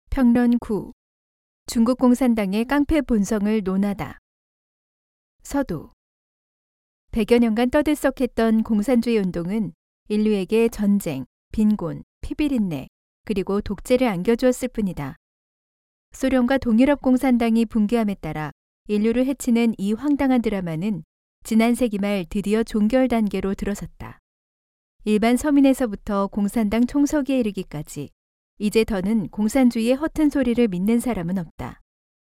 평론 9. 중국 공산당의 깡패 본성을 논하다. 서두. 100여 년간 떠들썩했던 공산주의 운동은 인류에게 전쟁, 빈곤, 피비린내, 그리고 독재를 안겨주었을 뿐이다. 소련과 동유럽 공산당이 붕괴함에 따라 인류를 해치는 이 황당한 드라마는 지난 세기 말 드디어 종결 단계로 들어섰다. 일반 서민에서부터 공산당 총서기에 이르기까지 이제 더는 공산주의의 허튼 소리를 믿는 사람은 없다.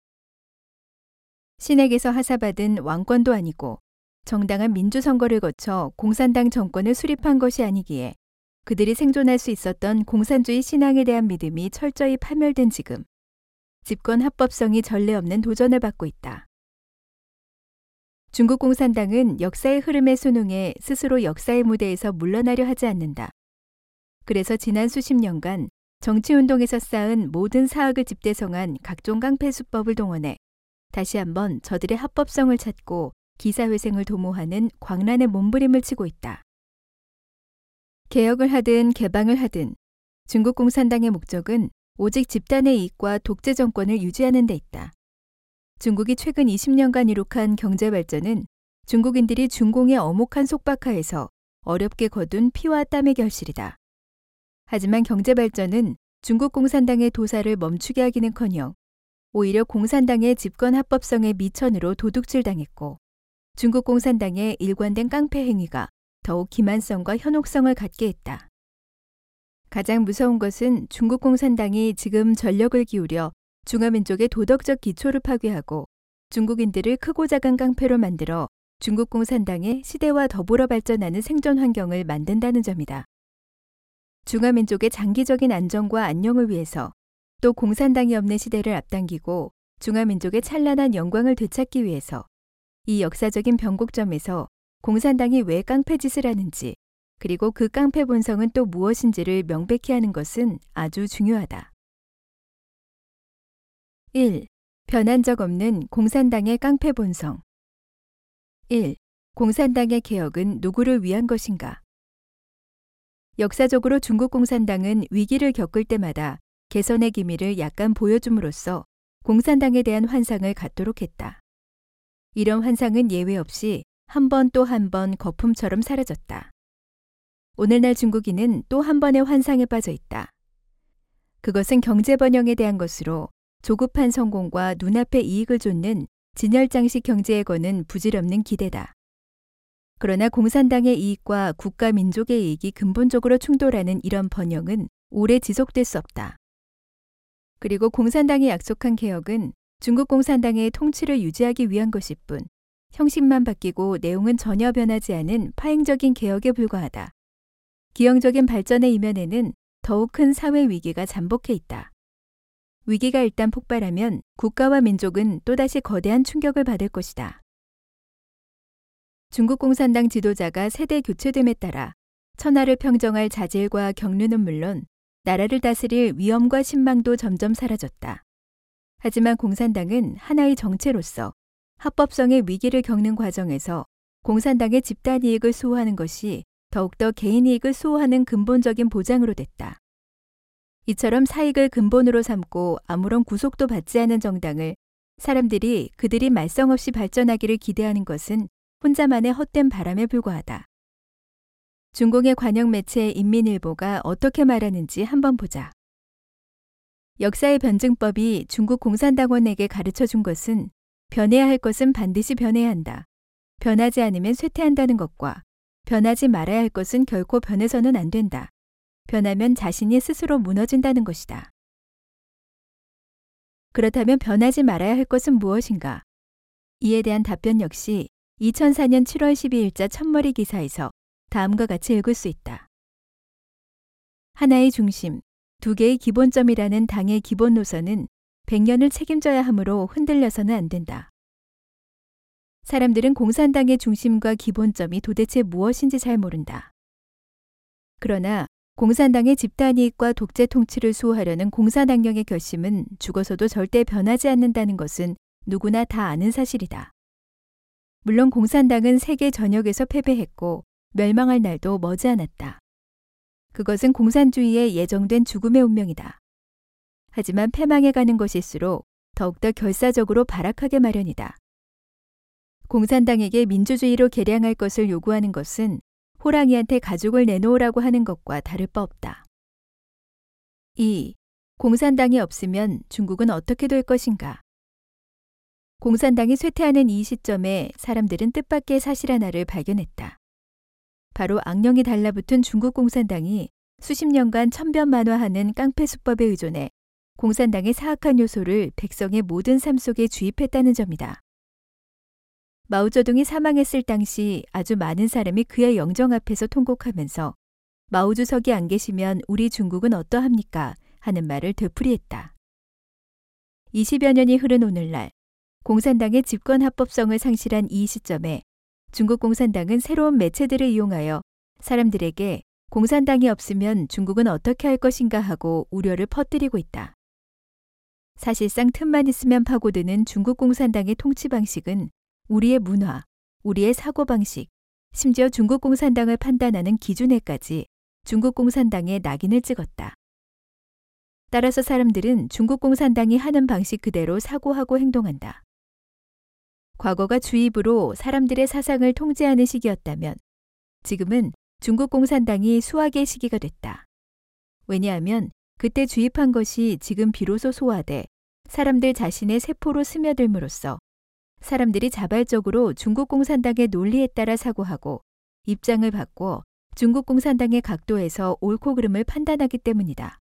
신에게서 하사받은 왕권도 아니고 정당한 민주선거를 거쳐 공산당 정권을 수립한 것이 아니기에 그들이 생존할 수 있었던 공산주의 신앙에 대한 믿음이 철저히 파멸된 지금 집권 합법성이 전례 없는 도전을 받고 있다. 중국 공산당은 역사의 흐름에 순응해 스스로 역사의 무대에서 물러나려 하지 않는다. 그래서 지난 수십 년간 정치운동에서 쌓은 모든 사학을 집대성한 각종 깡패 수법을 동원해 다시 한번 저들의 합법성을 찾고 기사회생을 도모하는 광란의 몸부림을 치고 있다. 개혁을 하든 개방을 하든 중국 공산당의 목적은 오직 집단의 이익과 독재 정권을 유지하는 데 있다. 중국이 최근 20년간 이룩한 경제 발전은 중국인들이 중공의 엄혹한 속박하에서 어렵게 거둔 피와 땀의 결실이다. 하지만 경제 발전은 중국 공산당의 도사를 멈추게 하기는커녕 오히려 공산당의 집권 합법성의 미천으로 도둑질당했고 중국 공산당의 일관된 깡패 행위가 더욱 기만성과 현혹성을 갖게 했다. 가장 무서운 것은 중국 공산당이 지금 전력을 기울여 중화민족의 도덕적 기초를 파괴하고 중국인들을 크고 작은 깡패로 만들어 중국 공산당의 시대와 더불어 발전하는 생존 환경을 만든다는 점이다. 중화민족의 장기적인 안정과 안녕을 위해서 또 공산당이 없는 시대를 앞당기고 중화민족의 찬란한 영광을 되찾기 위해서 이 역사적인 변곡점에서 공산당이 왜 깡패짓을 하는지 그리고 그 깡패 본성은 또 무엇인지를 명백히 하는 것은 아주 중요하다. 1. 변한 적 없는 공산당의 깡패 본성. 1. 공산당의 개혁은 누구를 위한 것인가? 역사적으로 중국 공산당은 위기를 겪을 때마다 개선의 기미를 약간 보여줌으로써 공산당에 대한 환상을 갖도록 했다. 이런 환상은 예외 없이 한 번 또 한 번 거품처럼 사라졌다. 오늘날 중국인은 또 한 번의 환상에 빠져 있다. 그것은 경제 번영에 대한 것으로 조급한 성공과 눈앞의 이익을 좇는 진열장식 경제에 거는 부질없는 기대다. 그러나 공산당의 이익과 국가 민족의 이익이 근본적으로 충돌하는 이런 번영은 오래 지속될 수 없다. 그리고 공산당이 약속한 개혁은 중국 공산당의 통치를 유지하기 위한 것일 뿐 형식만 바뀌고 내용은 전혀 변하지 않은 파행적인 개혁에 불과하다. 기형적인 발전의 이면에는 더욱 큰 사회 위기가 잠복해 있다. 위기가 일단 폭발하면 국가와 민족은 또다시 거대한 충격을 받을 것이다. 중국 공산당 지도자가 세대 교체됨에 따라 천하를 평정할 자질과 경륜은 물론 나라를 다스릴 위엄과 신망도 점점 사라졌다. 하지만 공산당은 하나의 정체로서 합법성의 위기를 겪는 과정에서 공산당의 집단 이익을 수호하는 것이 더욱더 개인 이익을 수호하는 근본적인 보장으로 됐다. 이처럼 사익을 근본으로 삼고 아무런 구속도 받지 않은 정당을 사람들이 그들이 말썽 없이 발전하기를 기대하는 것은 혼자만의 헛된 바람에 불과하다. 중공의 관영 매체 인민일보가 어떻게 말하는지 한번 보자. 역사의 변증법이 중국 공산당원에게 가르쳐준 것은 변해야 할 것은 반드시 변해야 한다. 변하지 않으면 쇠퇴한다는 것과 변하지 말아야 할 것은 결코 변해서는 안 된다. 변하면 자신이 스스로 무너진다는 것이다. 그렇다면 변하지 말아야 할 것은 무엇인가? 이에 대한 답변 역시 2004년 7월 12일자 첫머리 기사에서 다음과 같이 읽을 수 있다. 하나의 중심, 두 개의 기본점이라는 당의 기본 노선은 100년을 책임져야 하므로 흔들려서는 안 된다. 사람들은 공산당의 중심과 기본점이 도대체 무엇인지 잘 모른다. 그러나 공산당의 집단 이익과 독재 통치를 수호하려는 공산당령의 결심은 죽어서도 절대 변하지 않는다는 것은 누구나 다 아는 사실이다. 물론 공산당은 세계 전역에서 패배했고 멸망할 날도 머지않았다. 그것은 공산주의에 예정된 죽음의 운명이다. 하지만 패망해 가는 것일수록 더욱더 결사적으로 발악하게 마련이다. 공산당에게 민주주의로 개량할 것을 요구하는 것은 호랑이한테 가죽을 내놓으라고 하는 것과 다를 바 없다. 2. 공산당이 없으면 중국은 어떻게 될 것인가? 공산당이 쇠퇴하는 이 시점에 사람들은 뜻밖의 사실 하나를 발견했다. 바로 악령이 달라붙은 중국 공산당이 수십 년간 천변만화하는 깡패 수법에 의존해 공산당의 사악한 요소를 백성의 모든 삶 속에 주입했다는 점이다. 마오쩌둥이 사망했을 당시 아주 많은 사람이 그의 영정 앞에서 통곡하면서 마오 주석이 안 계시면 우리 중국은 어떠합니까? 하는 말을 되풀이했다. 20여 년이 흐른 오늘날 공산당의 집권 합법성을 상실한 이 시점에 중국 공산당은 새로운 매체들을 이용하여 사람들에게 공산당이 없으면 중국은 어떻게 할 것인가 하고 우려를 퍼뜨리고 있다. 사실상 틈만 있으면 파고드는 중국 공산당의 통치 방식은 우리의 문화, 우리의 사고방식, 심지어 중국 공산당을 판단하는 기준에까지 중국 공산당에 낙인을 찍었다. 따라서 사람들은 중국 공산당이 하는 방식 그대로 사고하고 행동한다. 과거가 주입으로 사람들의 사상을 통제하는 시기였다면 지금은 중국 공산당이 수학의 시기가 됐다. 왜냐하면 그때 주입한 것이 지금 비로소 소화돼 사람들 자신의 세포로 스며들므로써 사람들이 자발적으로 중국 공산당의 논리에 따라 사고하고 입장을 바꿔 중국 공산당의 각도에서 옳고 그름을 판단하기 때문이다.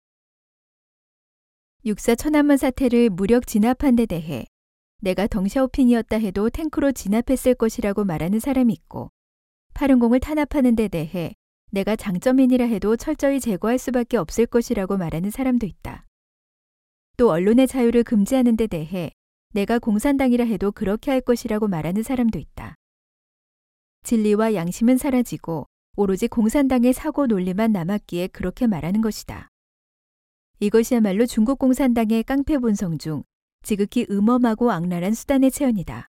육사 천안문 사태를 무력 진압한 데 대해 내가 덩샤오핑이었다 해도 탱크로 진압했을 것이라고 말하는 사람이 있고 파룬공을 탄압하는 데 대해 내가 장점인이라 해도 철저히 제거할 수밖에 없을 것이라고 말하는 사람도 있다. 또 언론의 자유를 금지하는 데 대해 내가 공산당이라 해도 그렇게 할 것이라고 말하는 사람도 있다. 진리와 양심은 사라지고 오로지 공산당의 사고 논리만 남았기에 그렇게 말하는 것이다. 이것이야말로 중국 공산당의 깡패 본성 중 지극히 음험하고 악랄한 수단의 체현이다.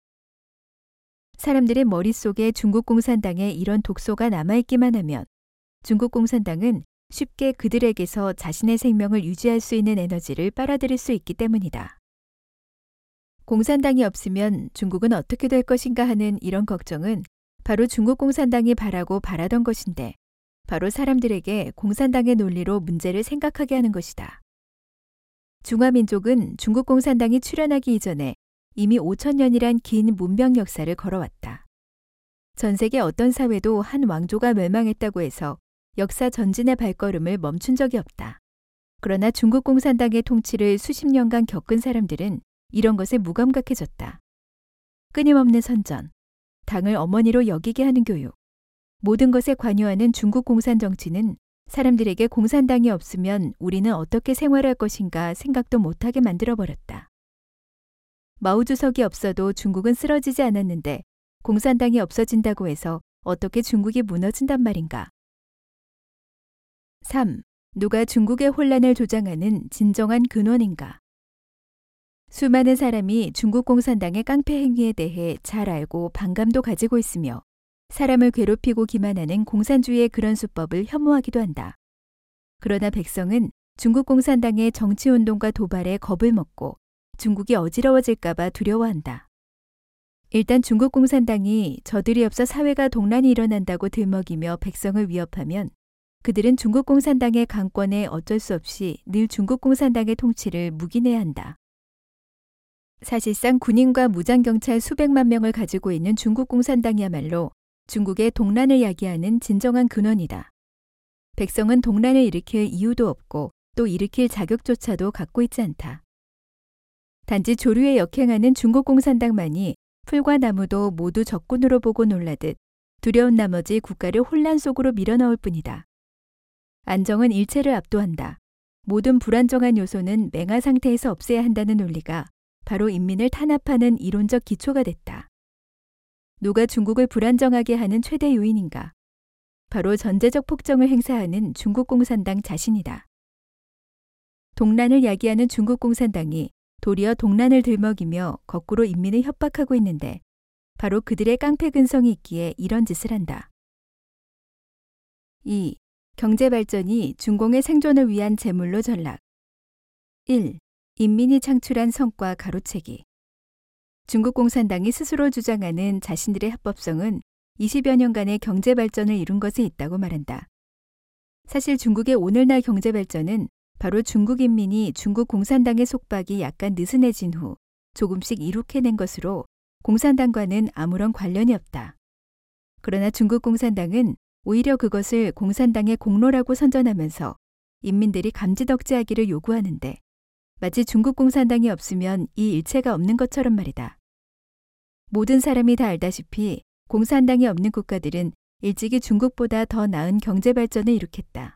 사람들의 머릿속에 중국 공산당의 이런 독소가 남아있기만 하면 중국 공산당은 쉽게 그들에게서 자신의 생명을 유지할 수 있는 에너지를 빨아들일 수 있기 때문이다. 공산당이 없으면 중국은 어떻게 될 것인가 하는 이런 걱정은 바로 중국 공산당이 바라고 바라던 것인데 바로 사람들에게 공산당의 논리로 문제를 생각하게 하는 것이다. 중화민족은 중국 공산당이 출현하기 이전에 이미 5,000년이란 긴 문명 역사를 걸어왔다. 전 세계 어떤 사회도 한 왕조가 멸망했다고 해서 역사 전진의 발걸음을 멈춘 적이 없다. 그러나 중국 공산당의 통치를 수십 년간 겪은 사람들은 이런 것에 무감각해졌다. 끊임없는 선전, 당을 어머니로 여기게 하는 교육, 모든 것에 관여하는 중국 공산 정치는 사람들에게 공산당이 없으면 우리는 어떻게 생활할 것인가 생각도 못하게 만들어버렸다. 마오 주석이 없어도 중국은 쓰러지지 않았는데 공산당이 없어진다고 해서 어떻게 중국이 무너진단 말인가? 3. 누가 중국의 혼란을 조장하는 진정한 근원인가? 수많은 사람이 중국 공산당의 깡패 행위에 대해 잘 알고 반감도 가지고 있으며 사람을 괴롭히고 기만하는 공산주의의 그런 수법을 혐오하기도 한다. 그러나 백성은 중국 공산당의 정치운동과 도발에 겁을 먹고 중국이 어지러워질까봐 두려워한다. 일단 중국 공산당이 저들이 없어 사회가 동란이 일어난다고 들먹이며 백성을 위협하면 그들은 중국 공산당의 강권에 어쩔 수 없이 늘 중국 공산당의 통치를 묵인해야 한다. 사실상 군인과 무장경찰 수백만 명을 가지고 있는 중국 공산당이야말로 중국의 동란을 야기하는 진정한 근원이다. 백성은 동란을 일으킬 이유도 없고 또 일으킬 자격조차도 갖고 있지 않다. 단지 조류에 역행하는 중국 공산당만이 풀과 나무도 모두 적군으로 보고 놀라듯 두려운 나머지 국가를 혼란 속으로 밀어넣을 뿐이다. 안정은 일체를 압도한다. 모든 불안정한 요소는 맹하 상태에서 없애야 한다는 논리가 바로 인민을 탄압하는 이론적 기초가 됐다. 누가 중국을 불안정하게 하는 최대 요인인가? 바로 전제적 폭정을 행사하는 중국 공산당 자신이다. 동란을 야기하는 중국 공산당이 도리어 동란을 들먹이며 거꾸로 인민을 협박하고 있는데 바로 그들의 깡패 근성이 있기에 이런 짓을 한다. 2. 경제 발전이 중공의 생존을 위한 제물로 전락. 1. 인민이 창출한 성과 가로채기. 중국 공산당이 스스로 주장하는 자신들의 합법성은 20여 년간의 경제 발전을 이룬 것에 있다고 말한다. 사실 중국의 오늘날 경제 발전은 바로 중국 인민이 중국 공산당의 속박이 약간 느슨해진 후 조금씩 이룩해낸 것으로 공산당과는 아무런 관련이 없다. 그러나 중국 공산당은 오히려 그것을 공산당의 공로라고 선전하면서 인민들이 감지덕지하기를 요구하는데 마치 중국 공산당이 없으면 이 일체가 없는 것처럼 말이다. 모든 사람이 다 알다시피 공산당이 없는 국가들은 일찍이 중국보다 더 나은 경제 발전을 일으켰다.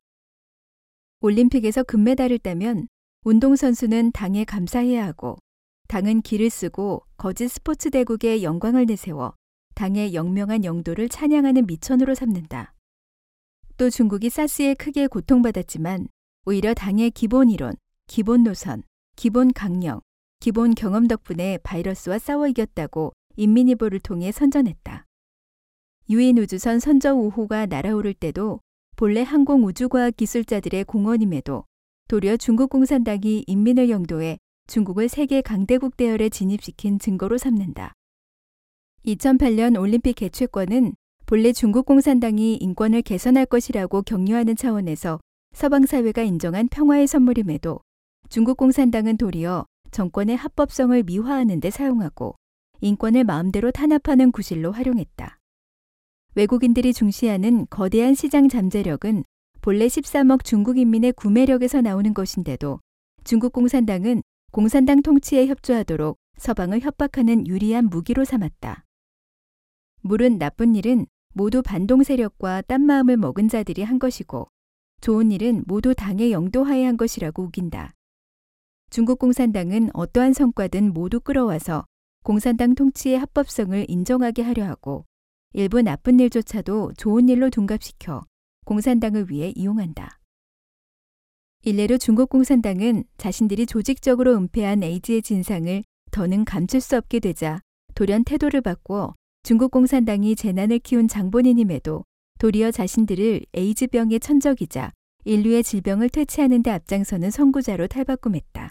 올림픽에서 금메달을 따면 운동선수는 당에 감사해야 하고 당은 기를 쓰고 거짓 스포츠 대국의 영광을 내세워 당의 영명한 영도를 찬양하는 미천으로 삼는다. 또 중국이 사스에 크게 고통받았지만 오히려 당의 기본 이론, 기본 노선, 기본 강령, 기본 경험 덕분에 바이러스와 싸워 이겼다고 인민일보를 통해 선전했다. 유인 우주선 선저 5호가 날아오를 때도 본래 항공우주과학 기술자들의 공헌임에도 도리어 중국 공산당이 인민을 영도해 중국을 세계 강대국 대열에 진입시킨 증거로 삼는다. 2008년 올림픽 개최권은 본래 중국 공산당이 인권을 개선할 것이라고 격려하는 차원에서 서방 사회가 인정한 평화의 선물임에도 중국 공산당은 도리어 정권의 합법성을 미화하는 데 사용하고 인권을 마음대로 탄압하는 구실로 활용했다. 외국인들이 중시하는 거대한 시장 잠재력은 본래 13억 중국 인민의 구매력에서 나오는 것인데도 중국 공산당은 공산당 통치에 협조하도록 서방을 협박하는 유리한 무기로 삼았다. 물은 나쁜 일은 모두 반동 세력과 딴 마음을 먹은 자들이 한 것이고 좋은 일은 모두 당의 영도하에 한 것이라고 우긴다. 중국 공산당은 어떠한 성과든 모두 끌어와서 공산당 통치의 합법성을 인정하게 하려 하고 일부 나쁜 일조차도 좋은 일로 둔갑시켜 공산당을 위해 이용한다. 일례로 중국 공산당은 자신들이 조직적으로 은폐한 에이즈의 진상을 더는 감출 수 없게 되자 돌연 태도를 바꾸어 중국 공산당이 재난을 키운 장본인임에도 도리어 자신들을 에이즈병의 천적이자 인류의 질병을 퇴치하는 데 앞장서는 선구자로 탈바꿈했다.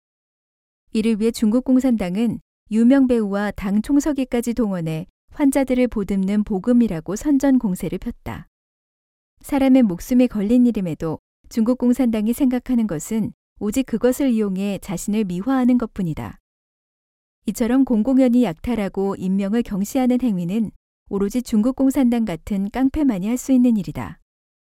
이를 위해 중국 공산당은 유명 배우와 당 총서기까지 동원해 환자들을 보듬는 복음이라고 선전 공세를 폈다. 사람의 목숨이 걸린 일임에도 중국 공산당이 생각하는 것은 오직 그것을 이용해 자신을 미화하는 것뿐이다. 이처럼 공공연히 약탈하고 인명을 경시하는 행위는 오로지 중국 공산당 같은 깡패만이 할 수 있는 일이다.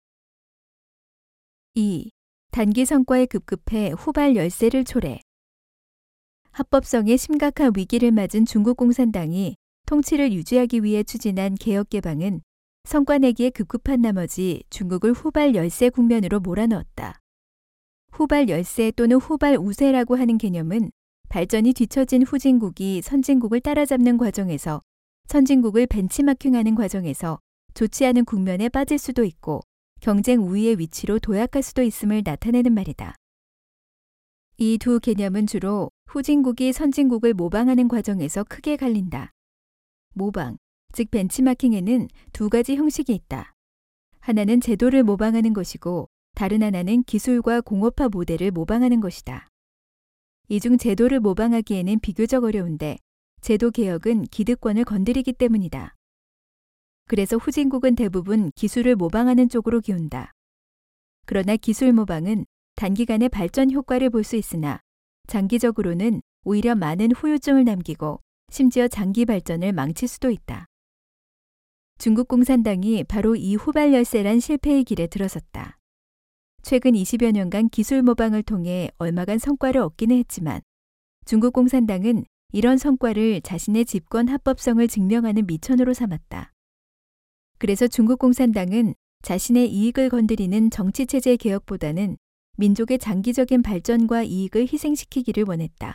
2. 단기 성과에 급급해 후발 열세를 초래. 합법성에 심각한 위기를 맞은 중국 공산당이 통치를 유지하기 위해 추진한 개혁 개방은 성과 내기에 급급한 나머지 중국을 후발 열세 국면으로 몰아넣었다. 후발 열세 또는 후발 우세라고 하는 개념은 발전이 뒤처진 후진국이 선진국을 따라잡는 과정에서 선진국을 벤치마킹하는 과정에서 좋지 않은 국면에 빠질 수도 있고 경쟁 우위의 위치로 도약할 수도 있음을 나타내는 말이다. 이 두 개념은 주로 후진국이 선진국을 모방하는 과정에서 크게 갈린다. 모방, 즉 벤치마킹에는 두 가지 형식이 있다. 하나는 제도를 모방하는 것이고 다른 하나는 기술과 공업화 모델을 모방하는 것이다. 이 중 제도를 모방하기에는 비교적 어려운데 제도 개혁은 기득권을 건드리기 때문이다. 그래서 후진국은 대부분 기술을 모방하는 쪽으로 기운다. 그러나 기술 모방은 단기간에 발전 효과를 볼 수 있으나 장기적으로는 오히려 많은 후유증을 남기고 심지어 장기 발전을 망칠 수도 있다. 중국 공산당이 바로 이 후발 열세란 실패의 길에 들어섰다. 최근 20여 년간 기술 모방을 통해 얼마간 성과를 얻기는 했지만 중국 공산당은 이런 성과를 자신의 집권 합법성을 증명하는 미천으로 삼았다. 그래서 중국 공산당은 자신의 이익을 건드리는 정치체제 개혁보다는 민족의 장기적인 발전과 이익을 희생시키기를 원했다.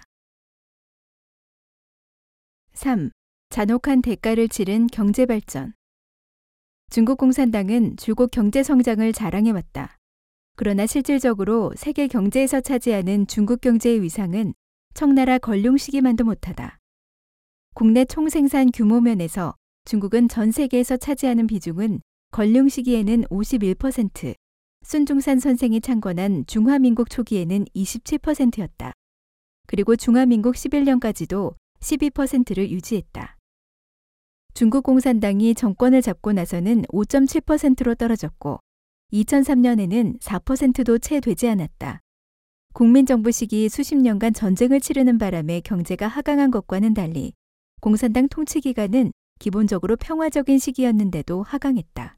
3. 잔혹한 대가를 치른 경제발전. 중국 공산당은 줄곧 경제성장을 자랑해왔다. 그러나 실질적으로 세계 경제에서 차지하는 중국 경제의 위상은 청나라 걸륭시기만도 못하다. 국내 총생산 규모 면에서 중국은 전 세계에서 차지하는 비중은 걸륭 시기에는 51%, 孙중산 선생이 창건한 중화민국 초기에는 27%였다. 그리고 중화민국 11년까지도 12%를 유지했다. 중국 공산당이 정권을 잡고 나서는 5.7%로 떨어졌고 2003년에는 4%도 채 되지 않았다. 국민정부 시기 수십 년간 전쟁을 치르는 바람에 경제가 하강한 것과는 달리 공산당 통치 기간은 기본적으로 평화적인 시기였는데도 하강했다.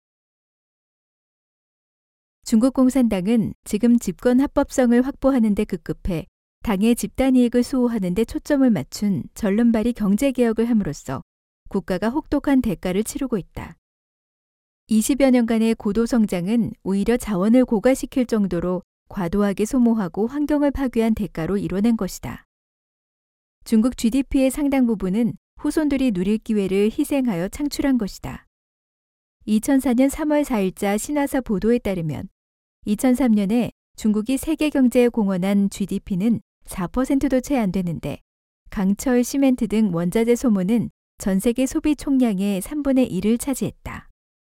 중국 공산당은 지금 집권 합법성을 확보하는 데 급급해 당의 집단이익을 수호하는 데 초점을 맞춘 전륜발이 경제개혁을 함으로써 국가가 혹독한 대가를 치르고 있다. 20여 년간의 고도성장은 오히려 자원을 고갈시킬 정도로 과도하게 소모하고 환경을 파괴한 대가로 이뤄낸 것이다. 중국 GDP의 상당 부분은 후손들이 누릴 기회를 희생하여 창출한 것이다. 2004년 3월 4일자 신화사 보도에 따르면 2003년에 중국이 세계 경제에 공헌한 GDP는 4%도 채 안 되는데 강철, 시멘트 등 원자재 소모는 전 세계 소비 총량의 3분의 1을 차지했다.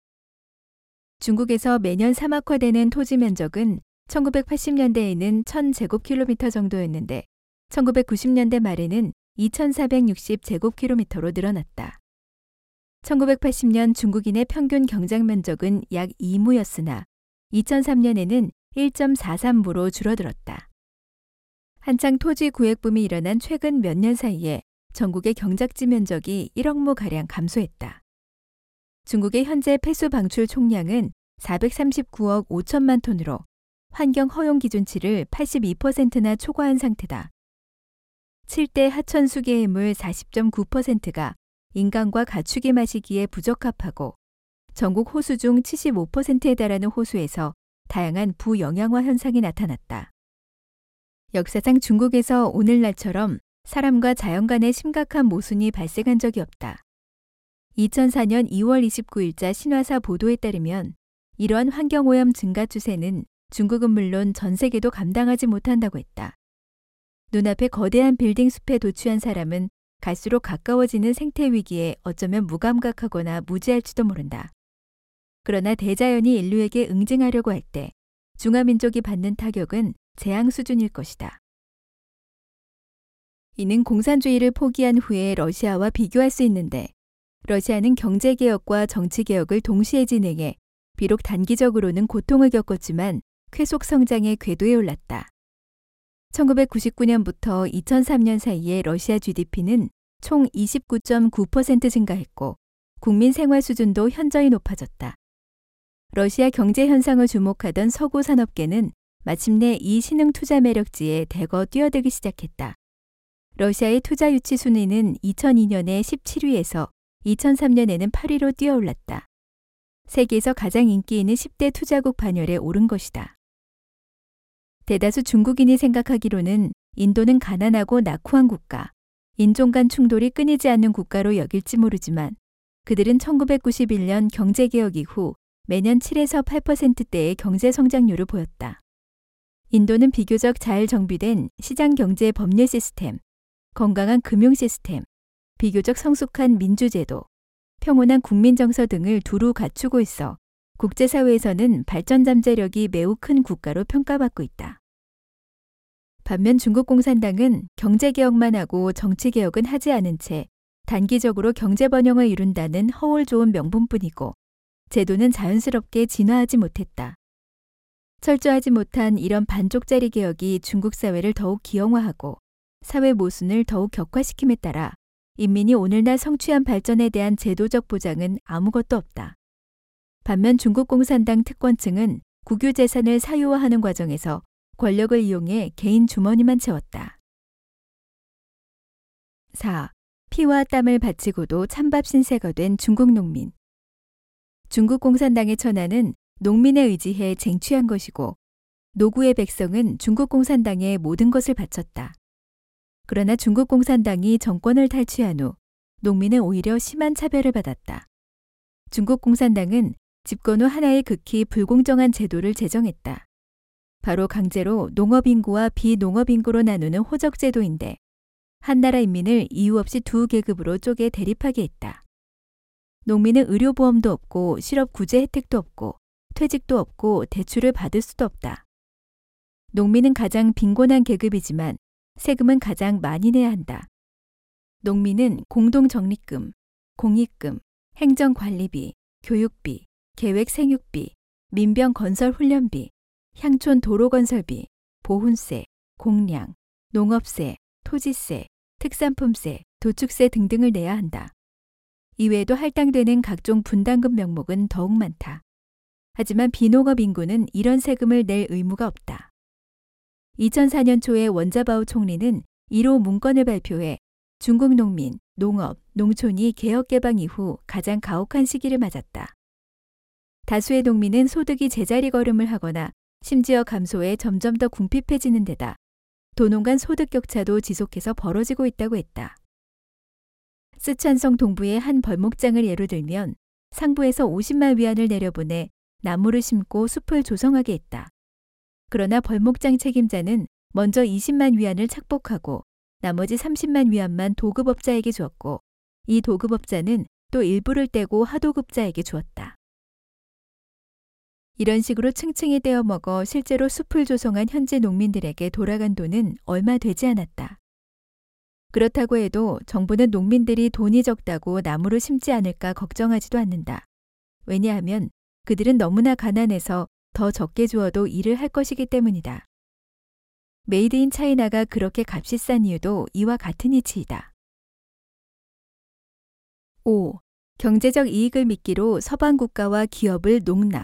중국에서 매년 사막화되는 토지 면적은 1980년대에는 1000제곱킬로미터 정도였는데 1990년대 말에는 2460제곱킬로미터로 늘어났다. 1980년 중국인의 평균 경작 면적은 약 2무였으나 2003년에는 1.43무로 줄어들었다. 한창 토지 구획붐이 일어난 최근 몇 년 사이에 전국의 경작지 면적이 1억무가량 감소했다. 중국의 현재 폐수 방출 총량은 439억 5천만 톤으로 환경 허용 기준치를 82%나 초과한 상태다. 7대 하천 수개해물 40.9%가 인간과 가축이 마시기에 부적합하고 전국 호수 중 75%에 달하는 호수에서 다양한 부영양화 현상이 나타났다. 역사상 중국에서 오늘날처럼 사람과 자연 간의 심각한 모순이 발생한 적이 없다. 2004년 2월 29일자 신화사 보도에 따르면 이러한 환경오염 증가 추세는 중국은 물론 전 세계도 감당하지 못한다고 했다. 눈앞에 거대한 빌딩 숲에 도취한 사람은 갈수록 가까워지는 생태 위기에 어쩌면 무감각하거나 무지할지도 모른다. 그러나 대자연이 인류에게 응징하려고 할 때 중화민족이 받는 타격은 재앙 수준일 것이다. 이는 공산주의를 포기한 후에 러시아와 비교할 수 있는데 러시아는 경제개혁과 정치개혁을 동시에 진행해 비록 단기적으로는 고통을 겪었지만 쾌속 성장의 궤도에 올랐다. 1999년부터 2003년 사이에 러시아 GDP는 총 29.9% 증가했고 국민 생활 수준도 현저히 높아졌다. 러시아 경제 현상을 주목하던 서구 산업계는 마침내 이 신흥 투자 매력지에 대거 뛰어들기 시작했다. 러시아의 투자 유치 순위는 2002년에 17위에서 2003년에는 8위로 뛰어올랐다. 세계에서 가장 인기 있는 10대 투자국 반열에 오른 것이다. 대다수 중국인이 생각하기로는 인도는 가난하고 낙후한 국가, 인종 간 충돌이 끊이지 않는 국가로 여길지 모르지만 그들은 1991년 경제개혁 이후 매년 7에서 8%대의 경제 성장률을 보였다. 인도는 비교적 잘 정비된 시장 경제 법률 시스템, 건강한 금융 시스템, 비교적 성숙한 민주제도, 평온한 국민 정서 등을 두루 갖추고 있어 국제사회에서는 발전 잠재력이 매우 큰 국가로 평가받고 있다. 반면 중국 공산당은 경제개혁만 하고 정치개혁은 하지 않은 채 단기적으로 경제 번영을 이룬다는 허울 좋은 명분뿐이고 제도는 자연스럽게 진화하지 못했다. 철저하지 못한 이런 반쪽짜리 개혁이 중국 사회를 더욱 기형화하고 사회 모순을 더욱 격화시킴에 따라 인민이 오늘날 성취한 발전에 대한 제도적 보장은 아무것도 없다. 반면 중국 공산당 특권층은 국유재산을 사유화하는 과정에서 권력을 이용해 개인 주머니만 채웠다. 4. 피와 땀을 바치고도 찬밥 신세가 된 중국 농민. 중국 공산당의 천하는 농민에 의지해 쟁취한 것이고 노구의 백성은 중국 공산당에 모든 것을 바쳤다. 그러나 중국 공산당이 정권을 탈취한 후 농민은 오히려 심한 차별을 받았다. 중국 공산당은 집권 후 하나의 극히 불공정한 제도를 제정했다. 바로 강제로 농업인구와 비농업인구로 나누는 호적제도인데 한 나라 인민을 이유 없이 두 계급으로 쪼개 대립하게 했다. 농민은 의료보험도 없고 실업구제 혜택도 없고 퇴직도 없고 대출을 받을 수도 없다. 농민은 가장 빈곤한 계급이지만 세금은 가장 많이 내야 한다. 농민은 공동적립금, 공익금, 행정관리비, 교육비, 계획생육비, 민병건설훈련비, 향촌 도로건설비, 보훈세, 공량, 농업세, 토지세, 특산품세, 도축세 등등을 내야 한다. 이외에도 할당되는 각종 분담금 명목은 더욱 많다. 하지만 비농업 인구는 이런 세금을 낼 의무가 없다. 2004년 초에 원자바오 총리는 1호 문건을 발표해 중국 농민, 농업, 농촌이 개혁 개방 이후 가장 가혹한 시기를 맞았다. 다수의 농민은 소득이 제자리 걸음을 하거나 심지어 감소해 점점 더 궁핍해지는 데다 도농 간 소득 격차도 지속해서 벌어지고 있다고 했다. 쓰촨성 동부의 한 벌목장을 예로 들면 상부에서 50만 위안을 내려보내 나무를 심고 숲을 조성하게 했다. 그러나 벌목장 책임자는 먼저 20만 위안을 착복하고 나머지 30만 위안만 도급업자에게 주었고 이 도급업자는 또 일부를 떼고 하도급자에게 주었다. 이런 식으로 층층이 떼어먹어 실제로 숲을 조성한 현지 농민들에게 돌아간 돈은 얼마 되지 않았다. 그렇다고 해도 정부는 농민들이 돈이 적다고 나무를 심지 않을까 걱정하지도 않는다. 왜냐하면 그들은 너무나 가난해서 더 적게 주어도 일을 할 것이기 때문이다. 메이드 인 차이나가 그렇게 값이 싼 이유도 이와 같은 이치이다. 5. 경제적 이익을 미끼로 서방 국가와 기업을 농락.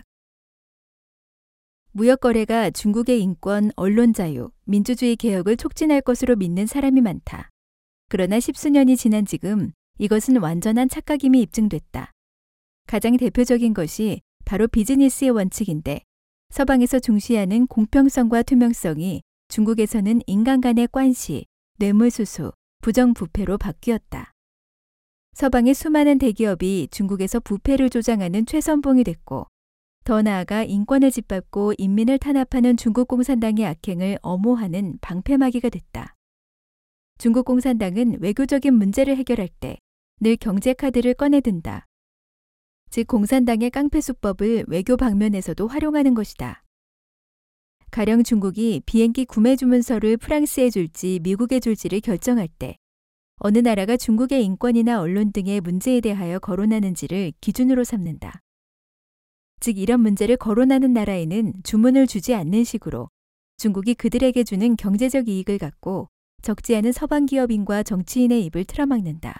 무역거래가 중국의 인권, 언론 자유, 민주주의 개혁을 촉진할 것으로 믿는 사람이 많다. 그러나 십수년이 지난 지금 이것은 완전한 착각임이 입증됐다. 가장 대표적인 것이 바로 비즈니스의 원칙인데 서방에서 중시하는 공평성과 투명성이 중국에서는 인간 간의 관시, 뇌물수수, 부정부패로 바뀌었다. 서방의 수많은 대기업이 중국에서 부패를 조장하는 최선봉이 됐고 더 나아가 인권을 짓밟고 인민을 탄압하는 중국 공산당의 악행을 엄호하는 방패막이가 됐다. 중국 공산당은 외교적인 문제를 해결할 때 늘 경제 카드를 꺼내든다. 즉 공산당의 깡패수법을 외교 방면에서도 활용하는 것이다. 가령 중국이 비행기 구매 주문서를 프랑스에 줄지 미국에 줄지를 결정할 때 어느 나라가 중국의 인권이나 언론 등의 문제에 대하여 거론하는지를 기준으로 삼는다. 즉 이런 문제를 거론하는 나라에는 주문을 주지 않는 식으로 중국이 그들에게 주는 경제적 이익을 갖고 적지 않은 서방 기업인과 정치인의 입을 틀어막는다.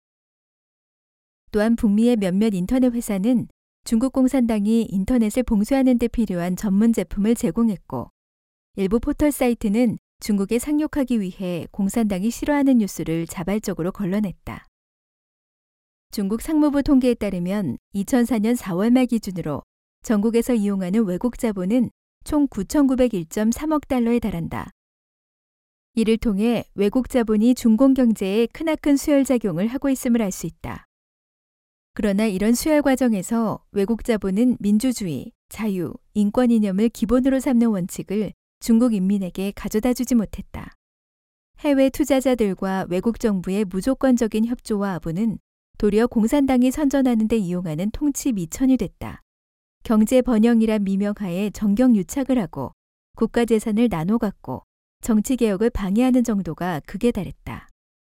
또한 북미의 몇몇 인터넷 회사는 중국 공산당이 인터넷을 봉쇄하는 데 필요한 전문 제품을 제공했고 일부 포털 사이트는 중국에 상륙하기 위해 공산당이 싫어하는 뉴스를 자발적으로 걸러냈다. 중국 상무부 통계에 따르면 2004년 4월 말 기준으로 전국에서 이용하는 외국 자본은 총 9,901.3억 달러에 달한다. 이를 통해 외국 자본이 중공 경제에 크나큰 수혈작용을 하고 있음을 알 수 있다. 그러나 이런 수혈 과정에서 외국 자본은 민주주의, 자유, 인권 이념을 기본으로 삼는 원칙을 중국 인민에게 가져다 주지 못했다. 해외 투자자들과 외국 정부의 무조건적인 협조와 아부는 도리어 공산당이 선전하는 데 이용하는 통치 미천이 됐다. 경제 번영이란 미명하에 정경유착을 하고 국가 재산을 나눠 갖고 정치 개혁을 방해하는 정도가 극에 달했다.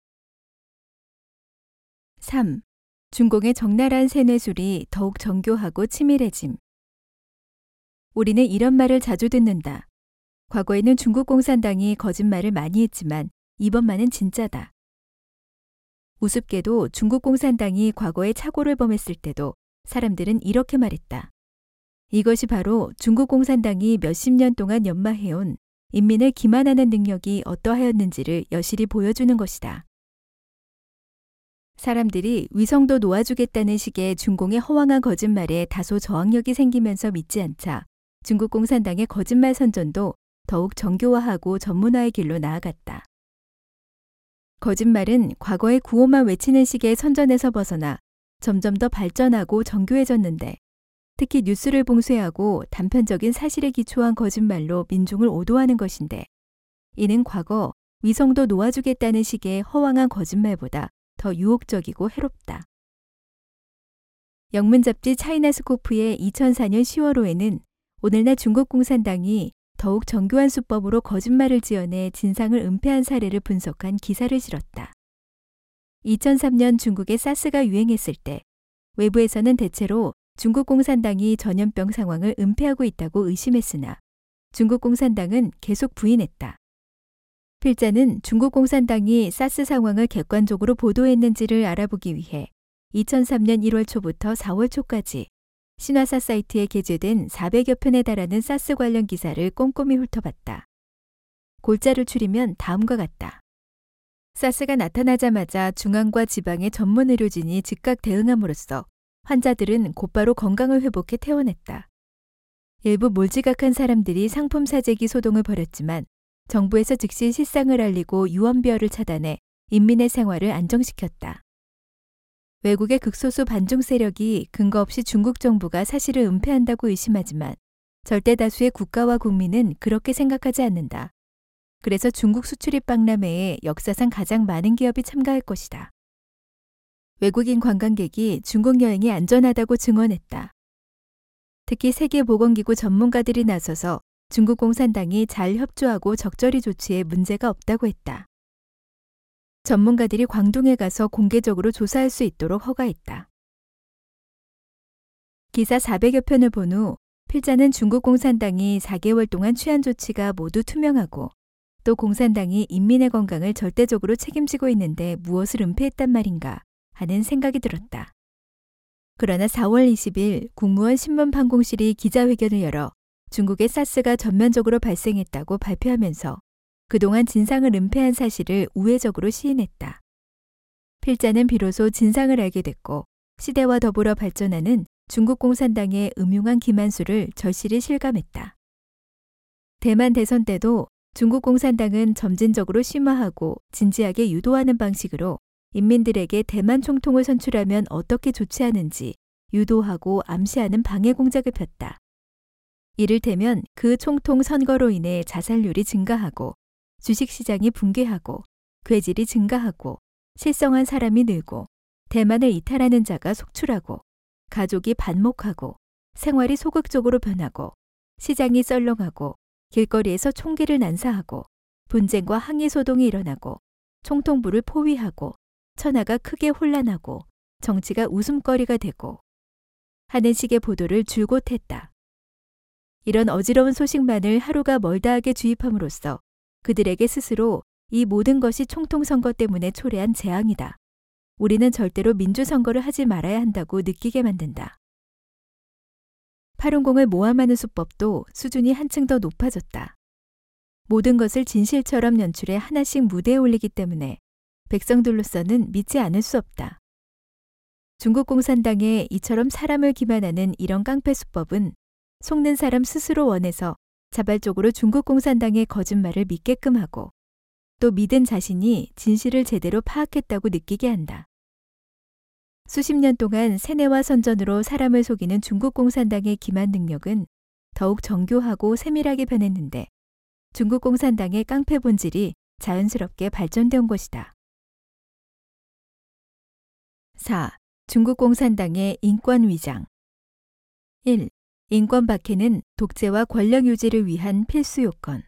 3. 중공의 적나라한 세뇌술이 더욱 정교하고 치밀해짐. 우리는 이런 말을 자주 듣는다. 과거에는 중국 공산당이 거짓말을 많이 했지만 이번만은 진짜다. 우습게도 중국 공산당이 과거에 착오를 범했을 때도 사람들은 이렇게 말했다. 이것이 바로 중국 공산당이 몇십 년 동안 연마해온 인민을 기만하는 능력이 어떠하였는지를 여실히 보여주는 것이다. 사람들이 위성도 놓아주겠다는 식의 중공의 허황한 거짓말에 다소 저항력이 생기면서 믿지 않자 중국 공산당의 거짓말 선전도 더욱 정교화하고 전문화의 길로 나아갔다. 거짓말은 과거의 구호만 외치는 식의 선전에서 벗어나 점점 더 발전하고 정교해졌는데 특히 뉴스를 봉쇄하고 단편적인 사실에 기초한 거짓말로 민중을 오도하는 것인데 이는 과거 위성도 놓아주겠다는 식의 허황한 거짓말보다 더 유혹적이고 해롭다. 영문 잡지 차이나스코프의 2004년 10월호에는 오늘날 중국 공산당이 더욱 정교한 수법으로 거짓말을 지어내 진상을 은폐한 사례를 분석한 기사를 실었다. 2003년 중국에 사스가 유행했을 때 외부에서는 대체로 중국 공산당이 전염병 상황을 은폐하고 있다고 의심했으나 중국 공산당은 계속 부인했다. 필자는 중국 공산당이 사스 상황을 객관적으로 보도했는지를 알아보기 위해 2003년 1월 초부터 4월 초까지 신화사 사이트에 게재된 400여 편에 달하는 사스 관련 기사를 꼼꼼히 훑어봤다. 골자를 추리면 다음과 같다. 사스가 나타나자마자 중앙과 지방의 전문 의료진이 즉각 대응함으로써 환자들은 곧바로 건강을 회복해 퇴원했다. 일부 몰지각한 사람들이 상품 사재기 소동을 벌였지만 정부에서 즉시 실상을 알리고 유언비어를 차단해 인민의 생활을 안정시켰다. 외국의 극소수 반중 세력이 근거 없이 중국 정부가 사실을 은폐한다고 의심하지만 절대 다수의 국가와 국민은 그렇게 생각하지 않는다. 그래서 중국 수출입 박람회에 역사상 가장 많은 기업이 참가할 것이다. 외국인 관광객이 중국 여행이 안전하다고 증언했다. 특히 세계보건기구 전문가들이 나서서 중국 공산당이 잘 협조하고 적절히 조치해 문제가 없다고 했다. 전문가들이 광둥에 가서 공개적으로 조사할 수 있도록 허가했다. 기사 400여 편을 본 후 필자는 중국 공산당이 4개월 동안 취한 조치가 모두 투명하고 또 공산당이 인민의 건강을 절대적으로 책임지고 있는데 무엇을 은폐했단 말인가 하는 생각이 들었다. 그러나 4월 20일 국무원 신문판공실이 기자회견을 열어 중국의 사스가 전면적으로 발생했다고 발표하면서 그동안 진상을 은폐한 사실을 우회적으로 시인했다. 필자는 비로소 진상을 알게 됐고 시대와 더불어 발전하는 중국 공산당의 음흉한 기만수를 절실히 실감했다. 대만 대선 때도 중국 공산당은 점진적으로 심화하고 진지하게 유도하는 방식으로 인민들에게 대만 총통을 선출하면 어떻게 조치하는지 유도하고 암시하는 방해 공작을 폈다. 이를테면 그 총통 선거로 인해 자살률이 증가하고 주식시장이 붕괴하고 괴질이 증가하고 실성한 사람이 늘고 대만을 이탈하는 자가 속출하고 가족이 반목하고 생활이 소극적으로 변하고 시장이 썰렁하고 길거리에서 총기를 난사하고 분쟁과 항의소동이 일어나고 총통부를 포위하고 천하가 크게 혼란하고 정치가 웃음거리가 되고 하는 식의 보도를 줄곧 했다. 이런 어지러운 소식만을 하루가 멀다하게 주입함으로써 그들에게 스스로 이 모든 것이 총통선거 때문에 초래한 재앙이다. 우리는 절대로 민주선거를 하지 말아야 한다고 느끼게 만든다. 팔운공을 모함하는 수법도 수준이 한층 더 높아졌다. 모든 것을 진실처럼 연출해 하나씩 무대에 올리기 때문에 백성들로서는 믿지 않을 수 없다. 중국 공산당에 이처럼 사람을 기만하는 이런 깡패 수법은 속는 사람 스스로 원해서 자발적으로 중국 공산당의 거짓말을 믿게끔 하고 또 믿은 자신이 진실을 제대로 파악했다고 느끼게 한다. 수십 년 동안 세뇌와 선전으로 사람을 속이는 중국 공산당의 기만 능력은 더욱 정교하고 세밀하게 변했는데 중국 공산당의 깡패 본질이 자연스럽게 발전돼 온 것이다. 4. 중국 공산당의 인권 위장 1. 인권 박해는 독재와 권력 유지를 위한 필수 요건.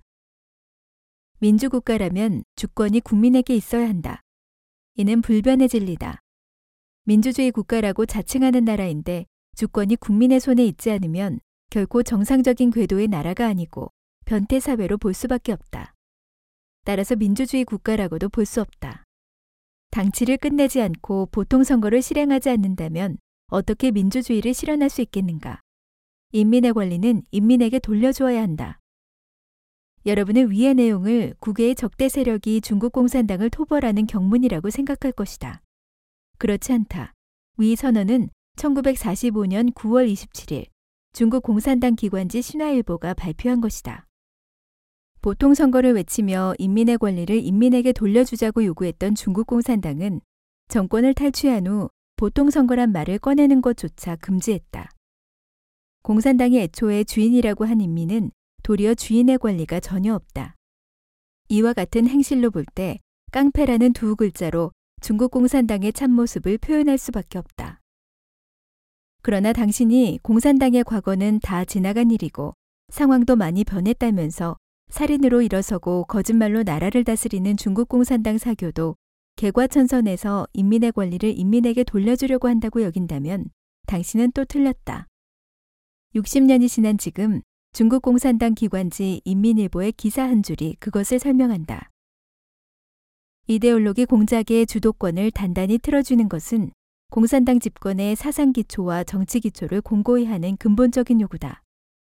민주국가라면 주권이 국민에게 있어야 한다. 이는 불변의 진리다. 민주주의 국가라고 자칭하는 나라인데 주권이 국민의 손에 있지 않으면 결코 정상적인 궤도의 나라가 아니고 변태사회로 볼 수밖에 없다. 따라서 민주주의 국가라고도 볼 수 없다. 당치를 끝내지 않고 보통선거를 실행하지 않는다면 어떻게 민주주의를 실현할 수 있겠는가? 인민의 권리는 인민에게 돌려주어야 한다. 여러분은 위의 내용을 국외의 적대 세력이 중국 공산당을 토벌하는 경문이라고 생각할 것이다. 그렇지 않다. 위 선언은 1945년 9월 27일 중국 공산당 기관지 신화일보가 발표한 것이다. 보통선거를 외치며 인민의 권리를 인민에게 돌려주자고 요구했던 중국 공산당은 정권을 탈취한 후 보통선거란 말을 꺼내는 것조차 금지했다. 공산당이 애초에 주인이라고 한 인민은 도리어 주인의 권리가 전혀 없다. 이와 같은 행실로 볼 때 깡패라는 두 글자로 중국 공산당의 참모습을 표현할 수밖에 없다. 그러나 당신이 공산당의 과거는 다 지나간 일이고 상황도 많이 변했다면서 살인으로 일어서고 거짓말로 나라를 다스리는 중국 공산당 사교도 개과천선에서 인민의 권리를 인민에게 돌려주려고 한다고 여긴다면 당신은 또 틀렸다. 60년이 지난 지금 중국 공산당 기관지 인민일보의 기사 한 줄이 그것을 설명한다. 이데올로기 공작의 주도권을 단단히 틀어주는 것은 공산당 집권의 사상 기초와 정치 기초를 공고히 하는 근본적인 요구다.